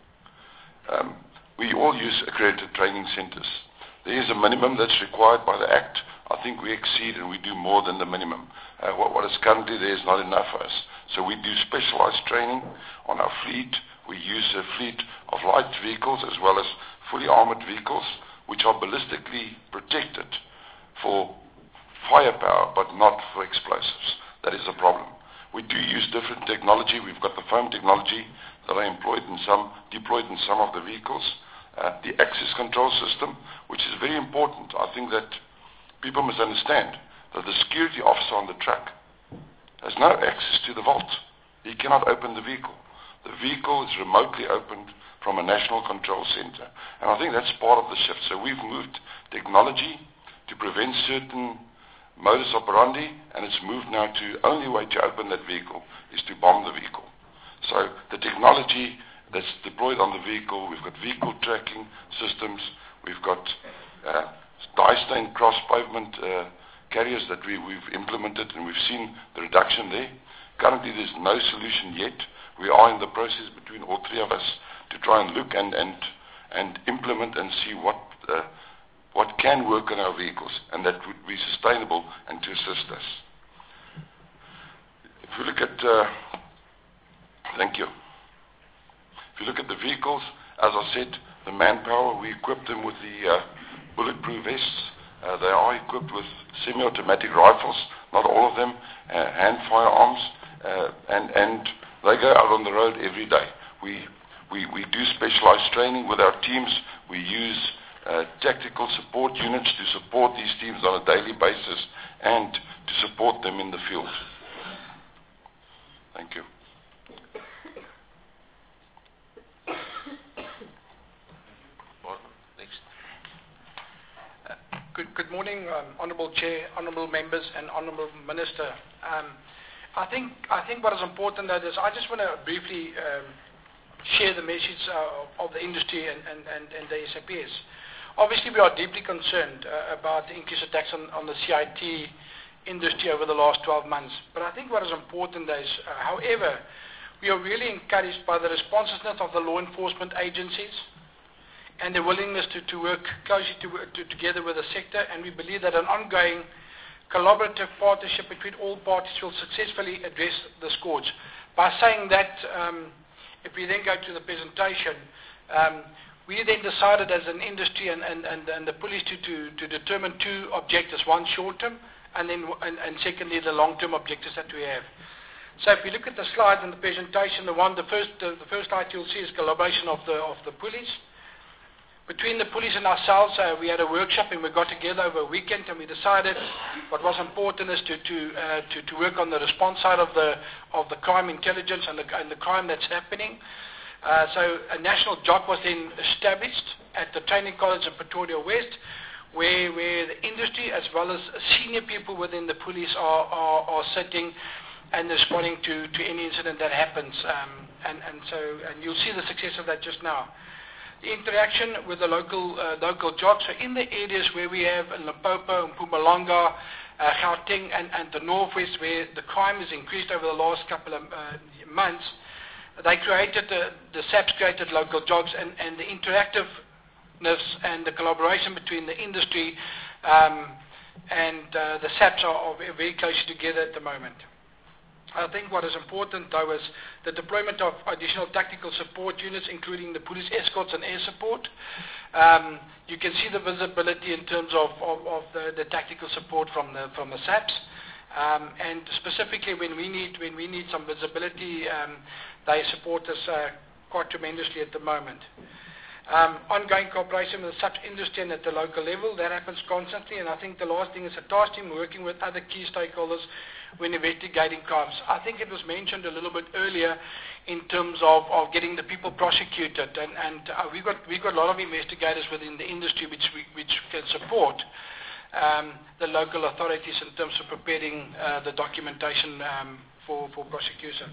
um, we all use accredited training centers. There is a minimum that's required by the Act. I think we exceed and we do more than the minimum. Uh, what, what is currently there is not enough for us. So we do specialized training on our fleet. We use a fleet of light vehicles as well as fully armored vehicles, which are ballistically protected for firepower but not for explosives. That is a problem. We do use different technology. We've got the foam technology that are employed in some, deployed in some of the vehicles. Uh, the access control system, which is very important. I think that people must understand that the security officer on the truck has no access to the vault. He cannot open the vehicle. The vehicle is remotely opened from a national control center. And I think that's part of the shift. So we've moved technology to prevent certain modus operandi, and it's moved now to only way to open that vehicle is to bomb the vehicle. So the technology that's deployed on the vehicle, we've got vehicle tracking systems, we've got uh, dye-stained cross-pavement uh, carriers that we, we've implemented, and we've seen the reduction there. Currently there's no solution yet. We are in the process between all three of us to try and look and, and, and implement and see what, uh, what can work on our vehicles and that would be sustainable and to assist us. If we look at, uh, thank you. If you look at the vehicles, as I said, the manpower, we equip them with the uh, bulletproof vests. Uh, they are equipped with semi-automatic rifles, not all of them, uh, hand firearms, uh, and, and they go out on the road every day. We, we, we do specialized training with our teams. We use uh, tactical support units to support these teams on a daily basis and to support them in the field. Thank you. Good, good morning, um, Honourable Chair, Honourable Members and Honourable Minister. Um, I think I think what is important that is I just want to briefly um, share the message uh, of the industry and, and, and, and the S A P S. Obviously we are deeply concerned uh, about the increased attacks on, on the C I T industry over the last twelve months. But I think what is important is, uh, however, we are really encouraged by the responsiveness of the law enforcement agencies and the willingness to, to work closely to, to, together with the sector, and we believe that an ongoing collaborative partnership between all parties will successfully address the scourge. By saying that, um, if we then go to the presentation, um, we then decided as an industry and, and, and, and the police to, to, to determine two objectives, one short-term and then and, and secondly the long-term objectives that we have. So if you look at the slides in the presentation, the one, the first, the, the first slide you'll see is collaboration of the of the police. Between the police and ourselves, uh, we had a workshop and we got together over a weekend and we decided what was important is to to, uh, to to work on the response side of the of the crime intelligence and the, and the crime that's happening. Uh, so a national job was then established at the training college in Pretoria West, where where the industry as well as senior people within the police are are, are sitting and responding to, to any incident that happens. Um, and and so and you'll see the success of that just now. The interaction with the local uh, local jobs. So in the areas where we have in Limpopo and Mpumalanga uh, Gauteng and, and the Northwest, where the crime has increased over the last couple of uh, months. They created, the, the SAPS created local jobs, and, and the interactiveness and the collaboration between the industry um, and uh, the SAPS are, are very closely together at the moment. I think what is important, though, is the deployment of additional tactical support units, including the police escorts and air support. Um, you can see the visibility in terms of, of, of the, the tactical support from the from the SAPS, um, and specifically when we need when we need some visibility, um, they support us uh, quite tremendously at the moment. Um, ongoing cooperation with the SAPS industry and at the local level, that happens constantly, and I think the last thing is a task team working with other key stakeholders when investigating crimes. I think it was mentioned a little bit earlier in terms of, of getting the people prosecuted, and, and uh, we've got we've got a lot of investigators within the industry which we, which can support um, the local authorities in terms of preparing uh, the documentation um, for, for prosecution.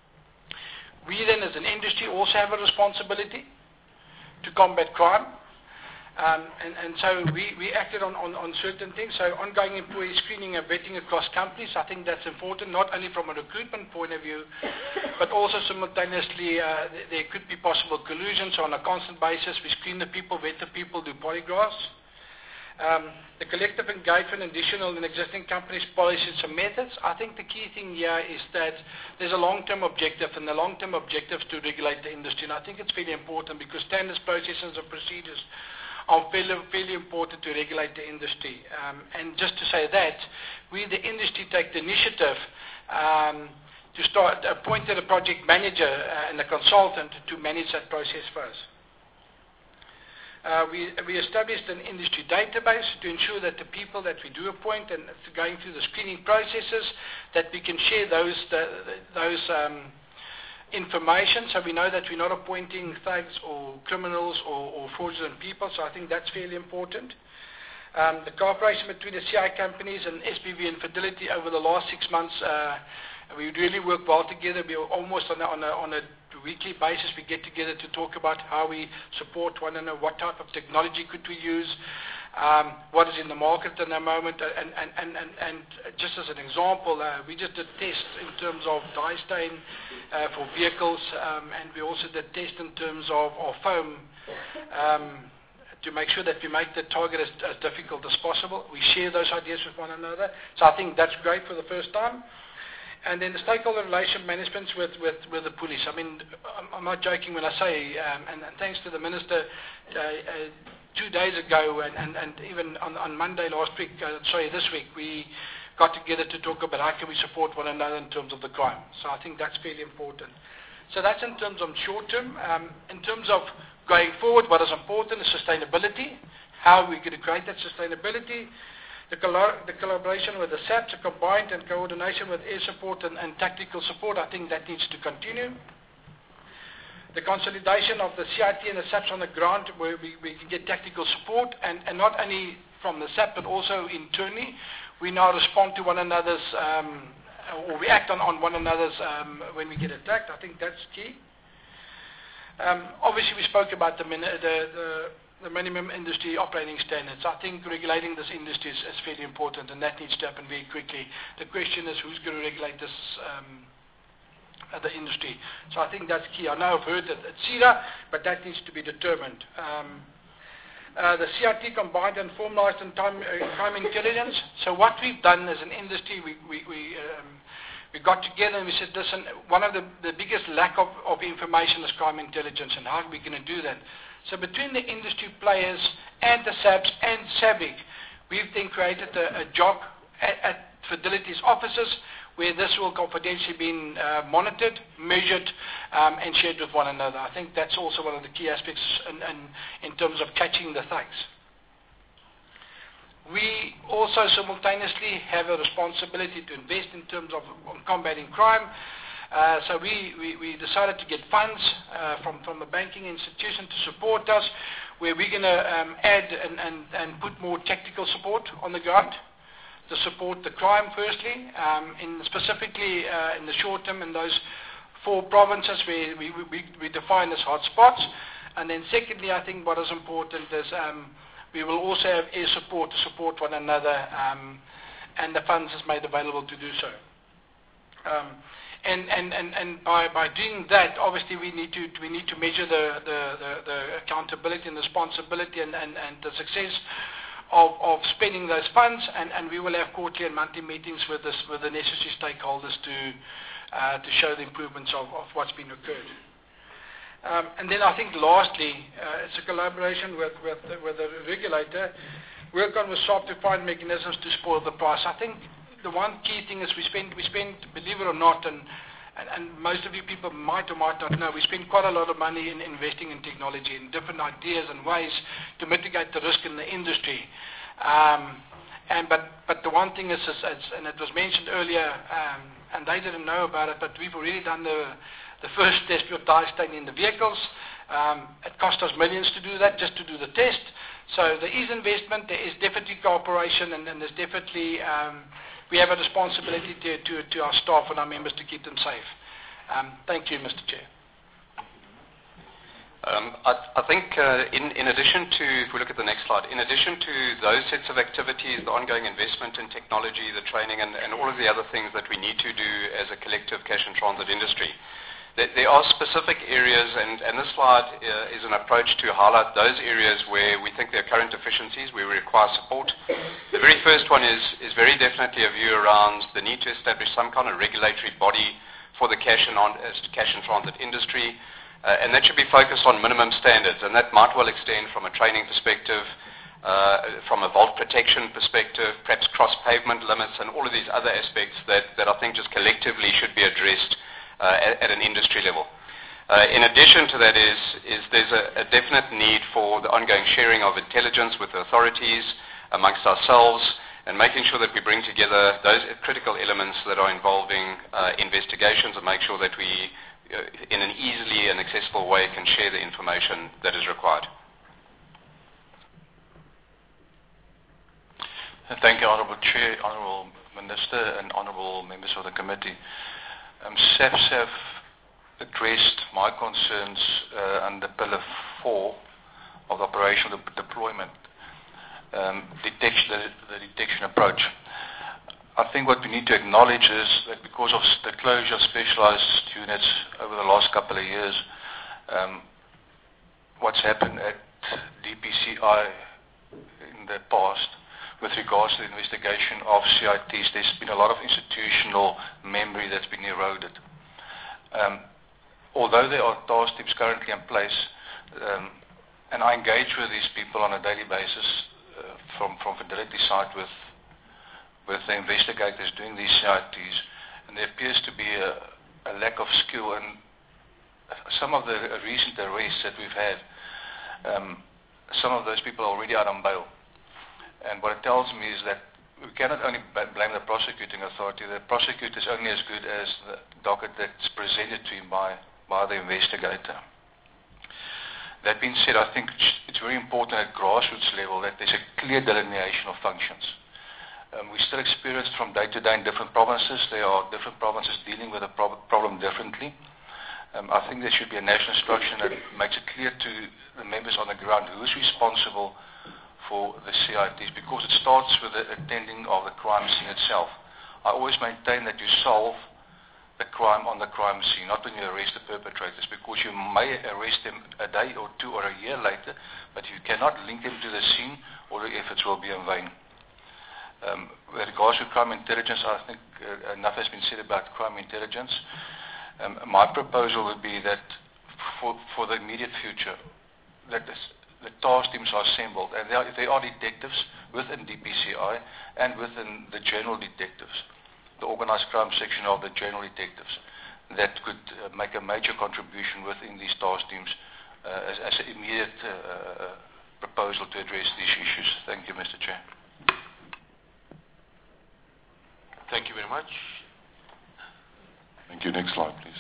We then as an industry also have a responsibility to combat crime. Um, and, and so we, we acted on, on, on certain things. So ongoing employee screening and vetting across companies, I think that's important, not only from a recruitment point of view, but also simultaneously uh, th there could be possible collusion. So on a constant basis, we screen the people, vet the people, do polygraphs. Um, the collective engagement, additional in existing companies, policies and methods. I think the key thing here is that there's a long-term objective, and the long-term objective is to regulate the industry. And I think it's very important because standards, processes and procedures are fairly, fairly important to regulate the industry. Um, and just to say that, we, the industry, take the initiative um, to start, appointed a project manager uh, and a consultant to manage that process first. Uh, we, we established an industry database to ensure that the people that we do appoint and going through the screening processes, that we can share those, the, those um, information, so we know that we're not appointing thugs or criminals or, or fraudulent people. So I think that's fairly important. Um, the cooperation between the C I companies and S P V and Fidelity over the last six months, uh, we really work well together. We are almost on a, on, a, on a weekly basis. We get together to talk about how we support one another, what type of technology could we use, um, what is in the market at the moment, and, and, and, and, and just as an example, uh, we just did tests in terms of dye stain uh, for vehicles, um, and we also did tests in terms of, of foam um, to make sure that we make the target as, as difficult as possible. We share those ideas with one another, so I think that's great for the first time. And then the stakeholder relation management with, with, with the police. I mean, I'm, I'm not joking when I say, um, and, and thanks to the Minister, uh, uh, two days ago and, and, and even on, on Monday last week, uh, sorry, this week, we got together to talk about how can we support one another in terms of the crime. So I think that's fairly important. So that's in terms of short term. Um, in terms of going forward, what is important is sustainability. How are we going to create that sustainability? The, the collaboration with the SAPS, the combined and coordination with air support and, and tactical support, I think that needs to continue. The consolidation of the C I T and the SAPS on the ground where we, we can get tactical support, and, and not only from the SAP but also internally. We now respond to one another's, um, or we act on, on one another's um, when we get attacked. I think that's key. Um, obviously we spoke about the, the, the the minimum industry operating standards. I think regulating this industry is, is fairly important, and that needs to happen very quickly. The question is who's going to regulate this um, uh, the industry. So I think that's key. I know I've heard that at C I R A, but that needs to be determined. Um, uh, the C I T combined and formalized in time, uh, crime intelligence. So what we've done as an industry, we, we, we um, we got together and we said, listen, one of the, the biggest lack of, of information is crime intelligence, and how are we going to do that? So between the industry players and the SAPS and SABIC, we've then created a, a job at, at Fidelity's offices where this will confidentially be uh, monitored, measured, um, and shared with one another. I think that's also one of the key aspects in, in, in terms of catching the thugs. We also simultaneously have a responsibility to invest in terms of on combating crime. Uh, so we, we, we decided to get funds uh, from, from the banking institution to support us, where we're going to um, add and, and, and put more tactical support on the ground to support the crime firstly, um, in specifically uh, in the short term in those four provinces where we, we, we define as hot spots. And then secondly, I think what is important is um, we will also have air support to support one another um, and the funds is made available to do so. Um, and and, and, and by, by doing that, obviously we need to we need to measure the, the, the, the accountability and responsibility and, and, and the success of, of spending those funds, and, and we will have quarterly and monthly meetings with this with the necessary stakeholders to uh, to show the improvements of, of what's been occurred. Um, and then I think lastly, uh, it's a collaboration with, with, with the regulator, work on with S A R B to find mechanisms to spoil the price. I think the one key thing is we spend, we spend, believe it or not, and, and, and most of you people might or might not know, we spend quite a lot of money in investing in technology and different ideas and ways to mitigate the risk in the industry. Um, and but, but the one thing is, is, is, and it was mentioned earlier, um, and they didn't know about it, but we've already done the the first test of dye stain in the vehicles. Um, it cost us millions to do that, just to do the test. So there is investment, there is definitely cooperation, and, and there's definitely, um, we have a responsibility to, to, to our staff and our members to keep them safe. Um, thank you, Mister Chair. Um, I, I think uh, in, in addition to, if we look at the next slide, in addition to those sets of activities, the ongoing investment in technology, the training, and, and all of the other things that we need to do as a collective cash and transit industry, there are specific areas, and, and this slide uh, is an approach to highlight those areas where we think there are current deficiencies, where we require support. The very first one is, is very definitely a view around the need to establish some kind of regulatory body for the cash and, on, uh, cash and transit industry, uh, and that should be focused on minimum standards, and that might well extend from a training perspective, uh, from a vault protection perspective, perhaps cross-pavement limits, and all of these other aspects that, that I think just collectively should be addressed Uh, at, at an industry level. Uh, in addition to that is, is there's a, a definite need for the ongoing sharing of intelligence with the authorities amongst ourselves, and making sure that we bring together those critical elements that are involving uh, investigations, and make sure that we, uh, in an easily and accessible way, can share the information that is required. Thank you, Honourable Chair, Honourable Minister, and Honourable Members of the Committee. Um, S A F S have addressed my concerns uh, under Pillar four of the operational de- deployment, um, detection, the, the detection approach. I think what we need to acknowledge is that because of the closure of specialised units over the last couple of years, um, what's happened at D P C I in the past with regards to the investigation of C I Ts, there's been a lot of institutional memory that's been eroded. Um, although there are task teams currently in place, um, and I engage with these people on a daily basis uh, from, from Fidelity side with, with the investigators doing these C I Ts, and there appears to be a, a lack of skill, and some of the recent arrests that we've had, um, some of those people are already out on bail. And what it tells me is that we cannot only blame the prosecuting authority. The prosecutor is only as good as the docket that's presented to him by, by the investigator. That being said, I think it's very important at grassroots level that there's a clear delineation of functions. Um, we still experience from day to day in different provinces. There are different provinces dealing with the prob- problem differently. Um, I think there should be a national instruction that makes it clear to the members on the ground who is responsible for the C I Ts, because it starts with the attending of the crime scene itself. I always maintain that you solve the crime on the crime scene, not when you arrest the perpetrators, because you may arrest them a day or two or a year later, but you cannot link them to the scene, or the efforts will be in vain. Um, with regards to crime intelligence, I think uh, enough has been said about crime intelligence. Um, my proposal would be that for, for the immediate future, that this, the task teams are assembled, and they are, they are detectives within D P C I and within the general detectives, the organized crime section of the general detectives, that could uh, make a major contribution within these task teams uh, as, as an immediate uh, proposal to address these issues. Thank you, Mister Chair. Thank you very much. Thank you. Next slide, please.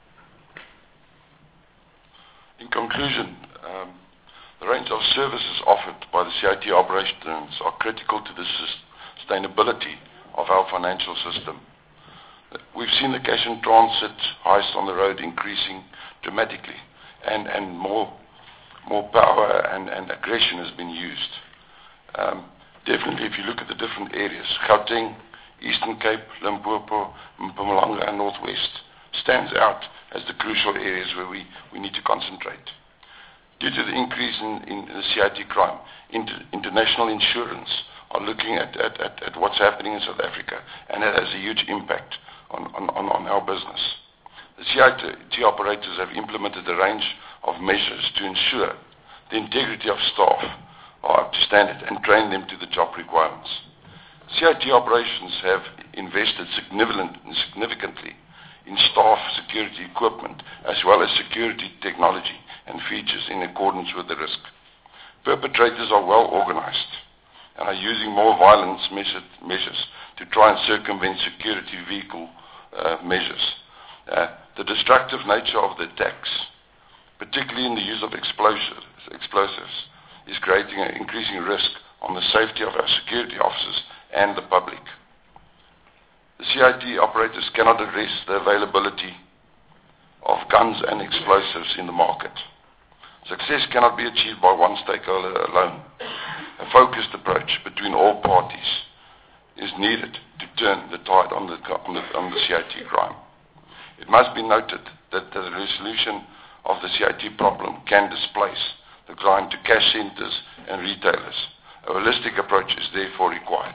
In conclusion, um, the range of services offered by the C I T operations are critical to the sustainability of our financial system. We've seen the cash and transit heists on the road increasing dramatically, and, and more, more power and, and aggression has been used. Um, definitely if you look at the different areas, Gauteng, Eastern Cape, Limpopo, Mpumalanga and Northwest stands out as the crucial areas where we, we need to concentrate. Due to the increase in, in the C I T crime, inter, international insurance are looking at, at, at, at what's happening in South Africa, and it has a huge impact on, on, on, on our business. The C I T operators have implemented a range of measures to ensure the integrity of staff are up to standard and train them to the job requirements. C I T operations have invested significant, significantly in staff security equipment as well as security technology and features in accordance with the risk. Perpetrators are well organized and are using more violence measures to try and circumvent security vehicle uh, measures. Uh, the destructive nature of the attacks, particularly in the use of explosives, explosives is creating an increasing risk on the safety of our security officers and the public. The C I T operators cannot address the availability of guns and explosives in the market. Success cannot be achieved by one stakeholder alone. A focused approach between all parties is needed to turn the tide on the, on the, on the C I T crime. It must be noted that the resolution of the C I T problem can displace the crime to cash centers and retailers. A holistic approach is therefore required.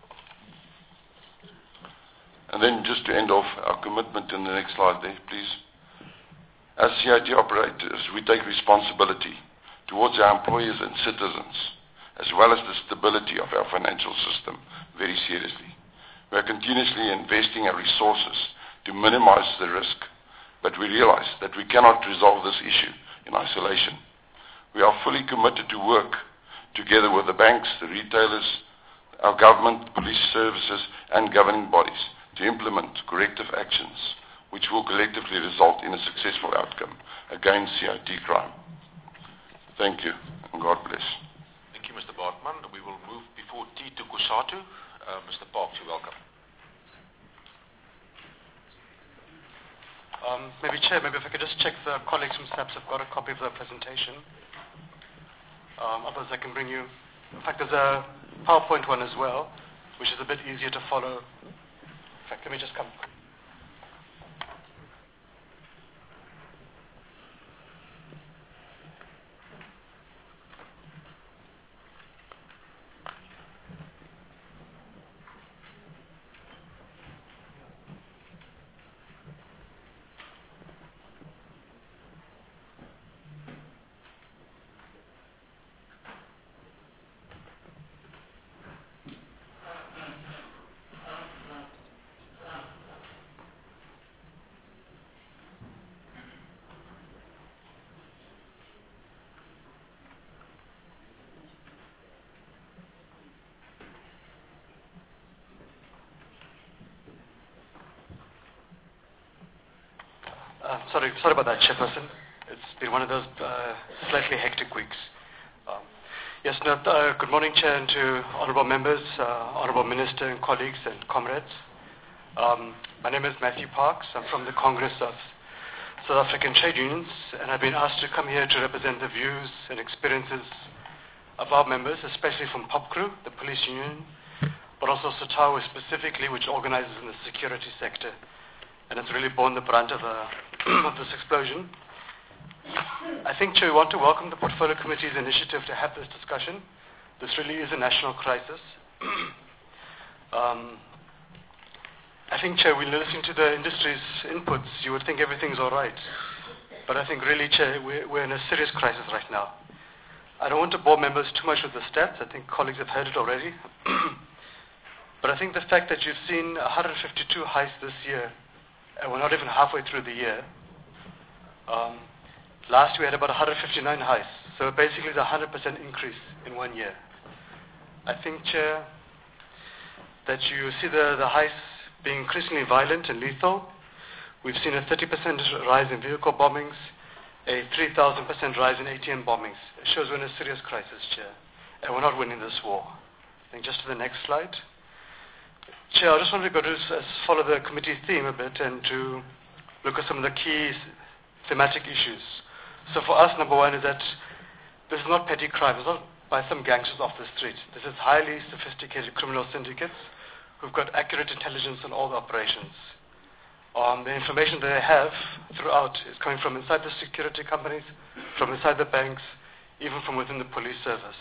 And then just to end off our commitment in the next slide there, please. As C I T operators, we take responsibility towards our employers and citizens, as well as the stability of our financial system, very seriously. We are continuously investing our resources to minimize the risk, but we realize that we cannot resolve this issue in isolation. We are fully committed to work together with the banks, the retailers, our government, police services, and governing bodies to implement corrective actions which will collectively result in a successful outcome against C I T crime. Thank you, and God bless. Thank you, Mister Bartman. We will move before tea to Kusatu. Uh, Mister Parks, you're welcome. Um, maybe, Chair, maybe if I could just check the colleagues from SAPS have got a copy of the presentation. Um, otherwise I can bring you... In fact, there's a PowerPoint one as well, which is a bit easier to follow. In fact, let me just come... Uh, sorry, sorry about that, Chairperson. It's been one of those uh, slightly hectic weeks. Um, yes, no, uh, good morning, Chair, and to honourable members, uh, honourable Minister and colleagues and comrades. Um, my name is Matthew Parks. I'm from the Congress of South African Trade Unions, and I've been asked to come here to represent the views and experiences of our members, especially from POPCRU, the police union, but also SATAWU specifically, which organizes in the security sector. And it's really borne the brunt of, uh, of this explosion. I think, Chair, we want to welcome the Portfolio Committee's initiative to have this discussion. This really is a national crisis. um, I think, Chair, when you listen to the industry's inputs, you would think everything's all right. But I think really, Chair, we're, we're in a serious crisis right now. I don't want to bore members too much with the stats. I think colleagues have heard it already. But I think the fact that you've seen one hundred fifty-two heists this year, and we're not even halfway through the year. Um, last year we had about one hundred fifty-nine heists, so basically it's a one hundred percent increase in one year. I think, Chair, that you see the, the heists being increasingly violent and lethal. We've seen a thirty percent rise in vehicle bombings, a three thousand percent rise in A T M bombings. It shows we're in a serious crisis, Chair, and we're not winning this war. I think just to the next slide. Chair, I just wanted to go to uh, follow the committee theme a bit and to look at some of the key thematic issues. So for us, number one is that this is not petty crime. It's not by some gangsters off the street. This is highly sophisticated criminal syndicates who've got accurate intelligence on all the operations. Um, the information they have throughout is coming from inside the security companies, from inside the banks, even from within the police service.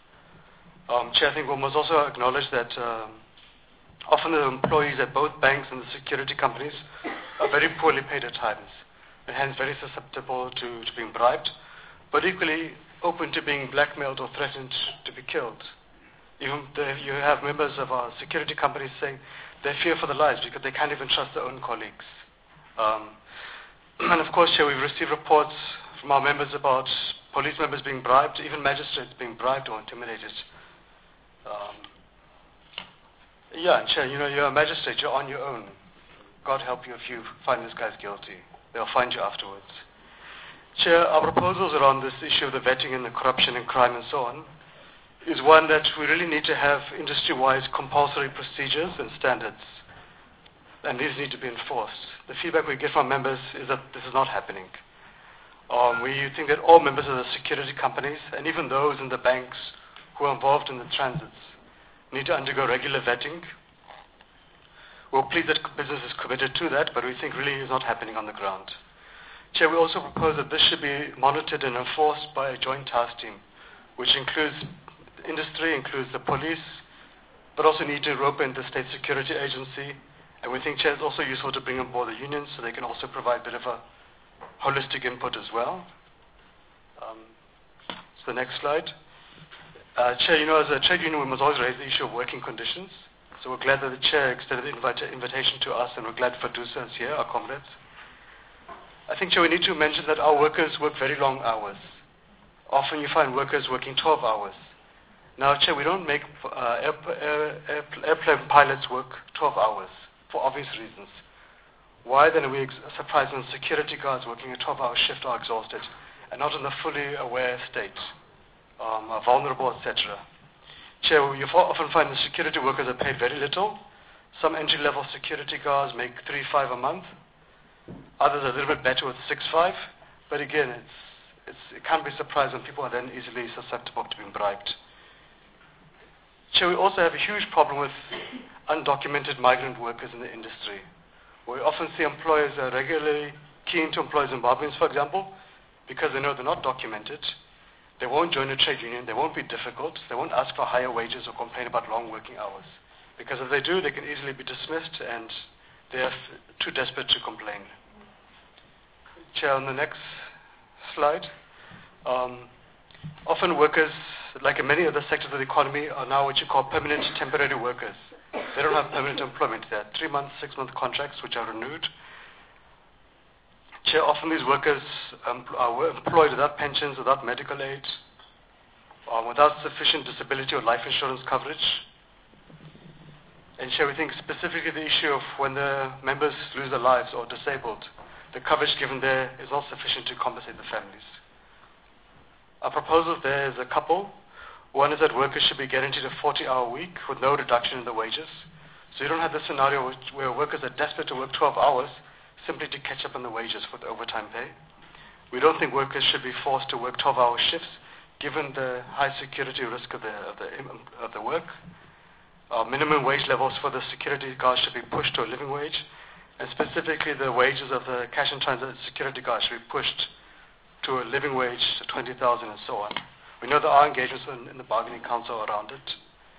Um, Chair, I think we must also acknowledge that um, often the employees at both banks and the security companies are very poorly paid at times, and hence very susceptible to, to being bribed, but equally open to being blackmailed or threatened to be killed. Even the, you have members of our security companies saying they fear for their lives because they can't even trust their own colleagues. Um, and of course, Chair, we've received reports from our members about police members being bribed, even magistrates being bribed or intimidated. Um, yeah, and Chair, you know, you're a magistrate, you're on your own. God help you if you find this guy's guilty. They'll find you afterwards. Chair, our proposals around this issue of the vetting and the corruption and crime and so on is one that we really need to have industry-wide compulsory procedures and standards, and these need to be enforced. The feedback we get from members is that this is not happening. Um, we think that all members of the security companies, and even those in the banks who are involved in the transits, need to undergo regular vetting. We're pleased that business is committed to that, but we think really is not happening on the ground. Chair, we also propose that this should be monitored and enforced by a joint task team, which includes industry, includes the police, but also need to rope in the State Security Agency. And we think, Chair, it's also useful to bring on board the unions so they can also provide a bit of a holistic input as well. Um, so the next slide. Uh, Chair, you know, as a trade union, we must always raise the issue of working conditions. So we're glad that the Chair extended the invite, invitation to us, and we're glad Fadusa is here, our comrades. I think, Chair, we need to mention that our workers work very long hours. Often you find workers working twelve hours. Now, Chair, we don't make uh, air, air, air, airplane pilots work twelve hours for obvious reasons. Why then are we ex- surprised when security guards working a twelve-hour shift are exhausted and not in a fully aware state, um, are vulnerable, et cetera? Chair, you often find the security workers are paid very little. Some entry-level security guards make three five a month. Others are a little bit better with six five. But again, it's, it's, it can't be surprised when people are then easily susceptible to being bribed. Chair, we also have a huge problem with undocumented migrant workers in the industry. We often see employers are regularly keen to employ Zimbabweans, for example, because they know they're not documented. They won't join a trade union, they won't be difficult, they won't ask for higher wages or complain about long working hours. Because if they do, they can easily be dismissed and they are too desperate to complain. Chair, on the next slide. Um, often workers, like in many other sectors of the economy, are now what you call permanent temporary workers. They don't have permanent employment. They have three-month, six-month contracts which are renewed. Chair, often these workers um, are employed without pensions, without medical aid, um, without sufficient disability or life insurance coverage. And Chair, we think specifically the issue of when the members lose their lives or disabled, the coverage given there is not sufficient to compensate the families. Our proposal there is a couple. One is that workers should be guaranteed a forty-hour week with no reduction in the wages. So you don't have the scenario which, where workers are desperate to work twelve hours simply to catch up on the wages with overtime pay. We don't think workers should be forced to work twelve-hour shifts given the high security risk of the, of the, of the work. Our minimum wage levels for the security guards should be pushed to a living wage, and specifically the wages of the cash and transit security guards should be pushed to a living wage to twenty thousand and so on. We know there are engagements in, in the bargaining council around it.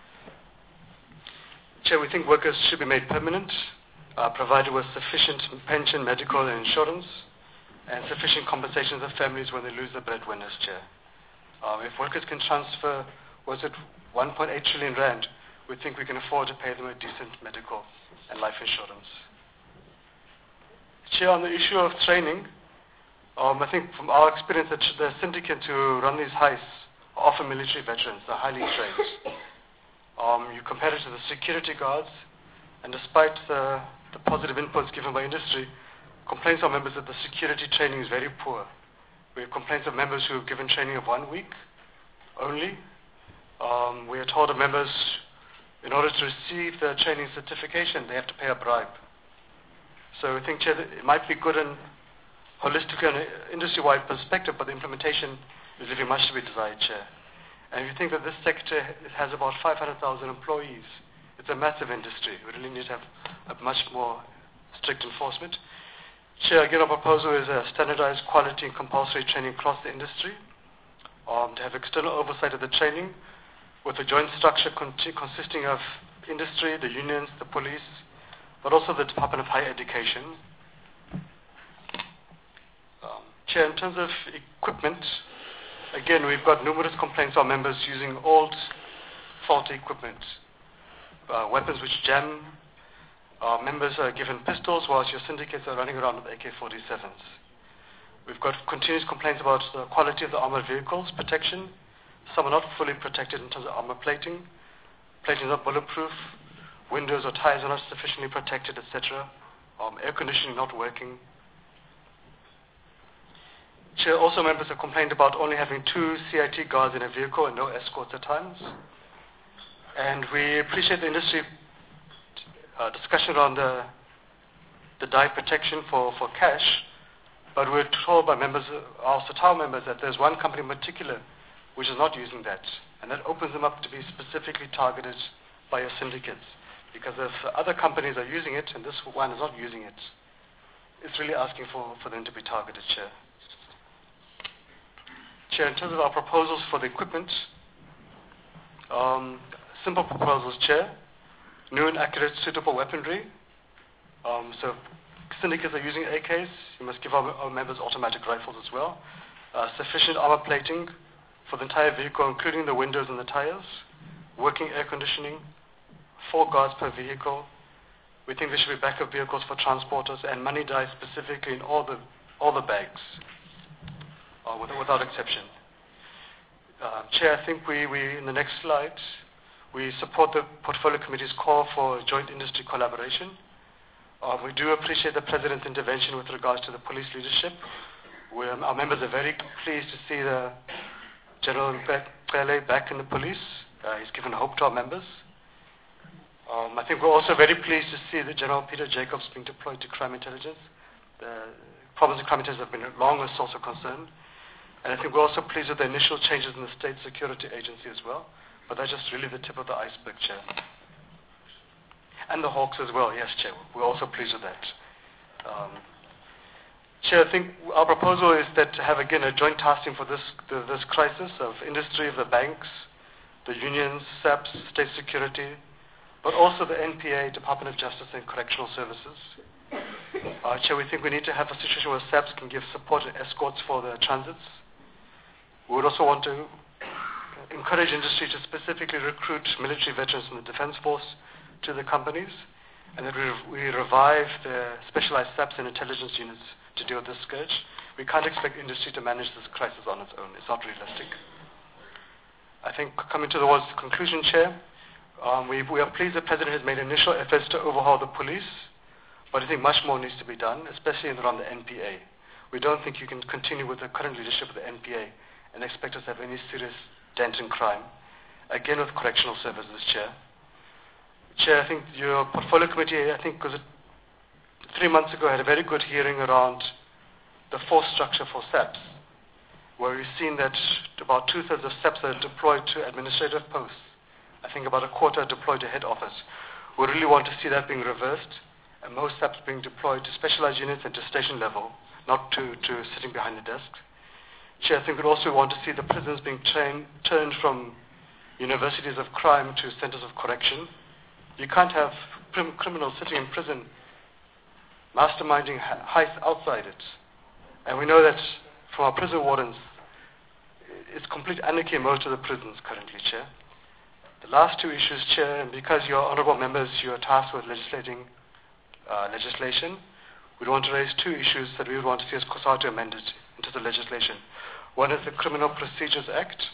Chair, we think workers should be made permanent, uh, provided with sufficient pension, medical and insurance, and sufficient compensation to families when they lose their breadwinners, Chair. Um, if workers can transfer, was it one point eight trillion rand, we think we can afford to pay them a decent medical and life insurance. Chair, on the issue of training, um, I think from our experience that the syndicate who run these heists are often military veterans, they're highly trained. Um, you compare it to the security guards, and despite the, the positive inputs given by industry, complaints of members that the security training is very poor. We have complaints of members who have given training of one week only. Um, we are told of members, in order to receive the training certification, they have to pay a bribe. So we think, Chair, that it might be good and holistic and industry-wide perspective, but the implementation is leaving much to be desired, Chair. And if you think that this sector has about five hundred thousand employees, it's a massive industry. We really need to have a much more strict enforcement. Chair, again, our proposal is a standardized quality and compulsory training across the industry, um, to have external oversight of the training with a joint structure con consisting of industry, the unions, the police, but also the Department of Higher Education. Um, Chair, in terms of equipment, again, we've got numerous complaints from members using old, faulty equipment, uh, weapons which jam. Our members are given pistols whilst your syndicates are running around with A K forty-sevens. We've got continuous complaints about the quality of the armored vehicles, protection. Some are not fully protected in terms of armor plating. Plating is not bulletproof. Windows or tires are not sufficiently protected, et cetera. Um, air conditioning not working. Chair, also members have complained about only having two C I T guards in a vehicle and no escorts at times. And we appreciate the industry uh, discussion on the, the die protection for, for cash, but we're told by members, our SATAL members, that there's one company in particular which is not using that, and that opens them up to be specifically targeted by your syndicates. Because if other companies are using it and this one is not using it, it's really asking for, for them to be targeted, Chair. Chair, in terms of our proposals for the equipment, um, simple proposals, Chair. New and accurate suitable weaponry. Um, so syndicates are using A Ks, you must give our, our members automatic rifles as well. Uh, sufficient armor plating for the entire vehicle, including the windows and the tires. Working air conditioning. Four guards per vehicle. We think there should be backup vehicles for transporters and money dies specifically in all the all the bags, uh, without, without exception. Uh, Chair, I think we, we in the next slide, we support the Portfolio Committee's call for joint industry collaboration. Uh, we do appreciate the President's intervention with regards to the police leadership. We, um, our members are very pleased to see the General Mbele back in the police. Uh, he's given hope to our members. Um, I think we're also very pleased to see that General Peter Jacobs being deployed to crime intelligence. The problems of crime intelligence have been a long a source of concern. And I think we're also pleased with the initial changes in the State Security Agency as well. But that's just really the tip of the iceberg, Chair. And the Hawks as well, yes, Chair. We're also pleased with that. Um, Chair, I think our proposal is that to have, again, a joint tasking for this, the, this crisis of industry, of the banks, the unions, S A Ps, State Security, but also the N P A, Department of Justice and Correctional Services. Uh, Chair, we think we need to have a situation where S A Ps can give support and escorts for the transits. We would also want to encourage industry to specifically recruit military veterans from the Defence Force to the companies, and that we, we revive the specialized S A Ps and intelligence units to deal with this scourge. We can't expect industry to manage this crisis on its own. It's not realistic. I think coming towards the conclusion, Chair, um, we, we are pleased the President has made initial efforts to overhaul the police, but I think much more needs to be done, especially around the N P A. We don't think you can continue with the current leadership of the N P A and expect us to have any serious dent in crime. Again, with correctional services, Chair. Chair, I think your portfolio committee, I think was it three months ago, had a very good hearing around the force structure for S A Ps, where we've seen that about two-thirds of S A Ps are deployed to administrative posts. I think about a quarter are deployed to head office. We really want to see that being reversed, and most S A Ps being deployed to specialized units and to station level, not to, to sitting behind the desk. Chair, I think we'd also want to see the prisons being trained, turned from universities of crime to centers of correction. You can't have prim- criminals sitting in prison masterminding heists outside it. And we know that from our prison wardens, it's complete anarchy in most of the prisons currently, Chair. The last two issues, Chair, and because you're honorable members, you're tasked with legislating uh, legislation, we want to raise two issues that we would want to see as COSATU amended into the legislation. One is the Criminal Procedures Act.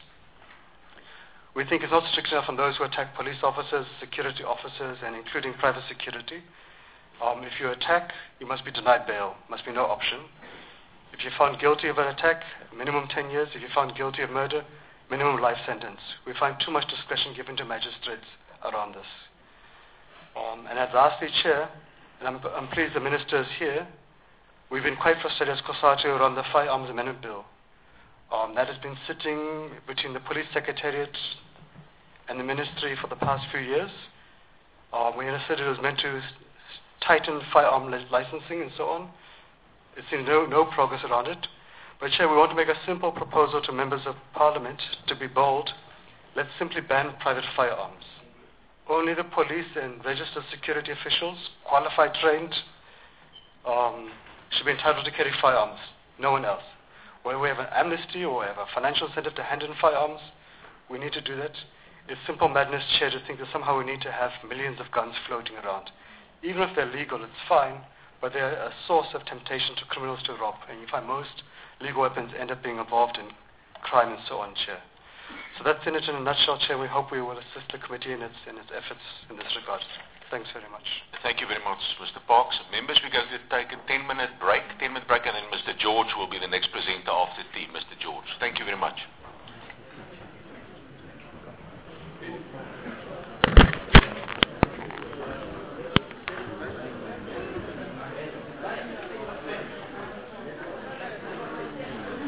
We think it's not strict enough on those who attack police officers, security officers, and including private security. Um, if you attack, you must be denied bail. Must be no option. If you're found guilty of an attack, minimum ten years. If you're found guilty of murder, minimum life sentence. We find too much discretion given to magistrates around this. Um, and as lastly, Chair, and I'm, I'm pleased the Minister is here, we've been quite frustrated as COSATU around the Firearms Amendment Bill. Um, that has been sitting between the Police Secretariat and the Ministry for the past few years. Um, we understood it was meant to s- tighten firearm li- licensing and so on. It seems no, no progress around it. But Chair, we want to make a simple proposal to members of Parliament to be bold. Let's simply ban private firearms. Only the police and registered security officials, qualified, trained, um, should be entitled to carry firearms. No one else. Where we have an amnesty or we have a financial incentive to hand in firearms, we need to do that. It's simple madness, Chair, to think that somehow we need to have millions of guns floating around. Even if they're legal, it's fine, but they're a source of temptation to criminals to rob. And you find most legal weapons end up being involved in crime and so on, Chair. So that's in it in a nutshell, Chair. We hope we will assist the committee in its, in its efforts in this regard. Thanks very much. Thank you very much, Mister Parks. Members, we're going to take a ten-minute break, ten-minute break, and then Mister George will be the next presenter after tea. Mister George, thank you very much.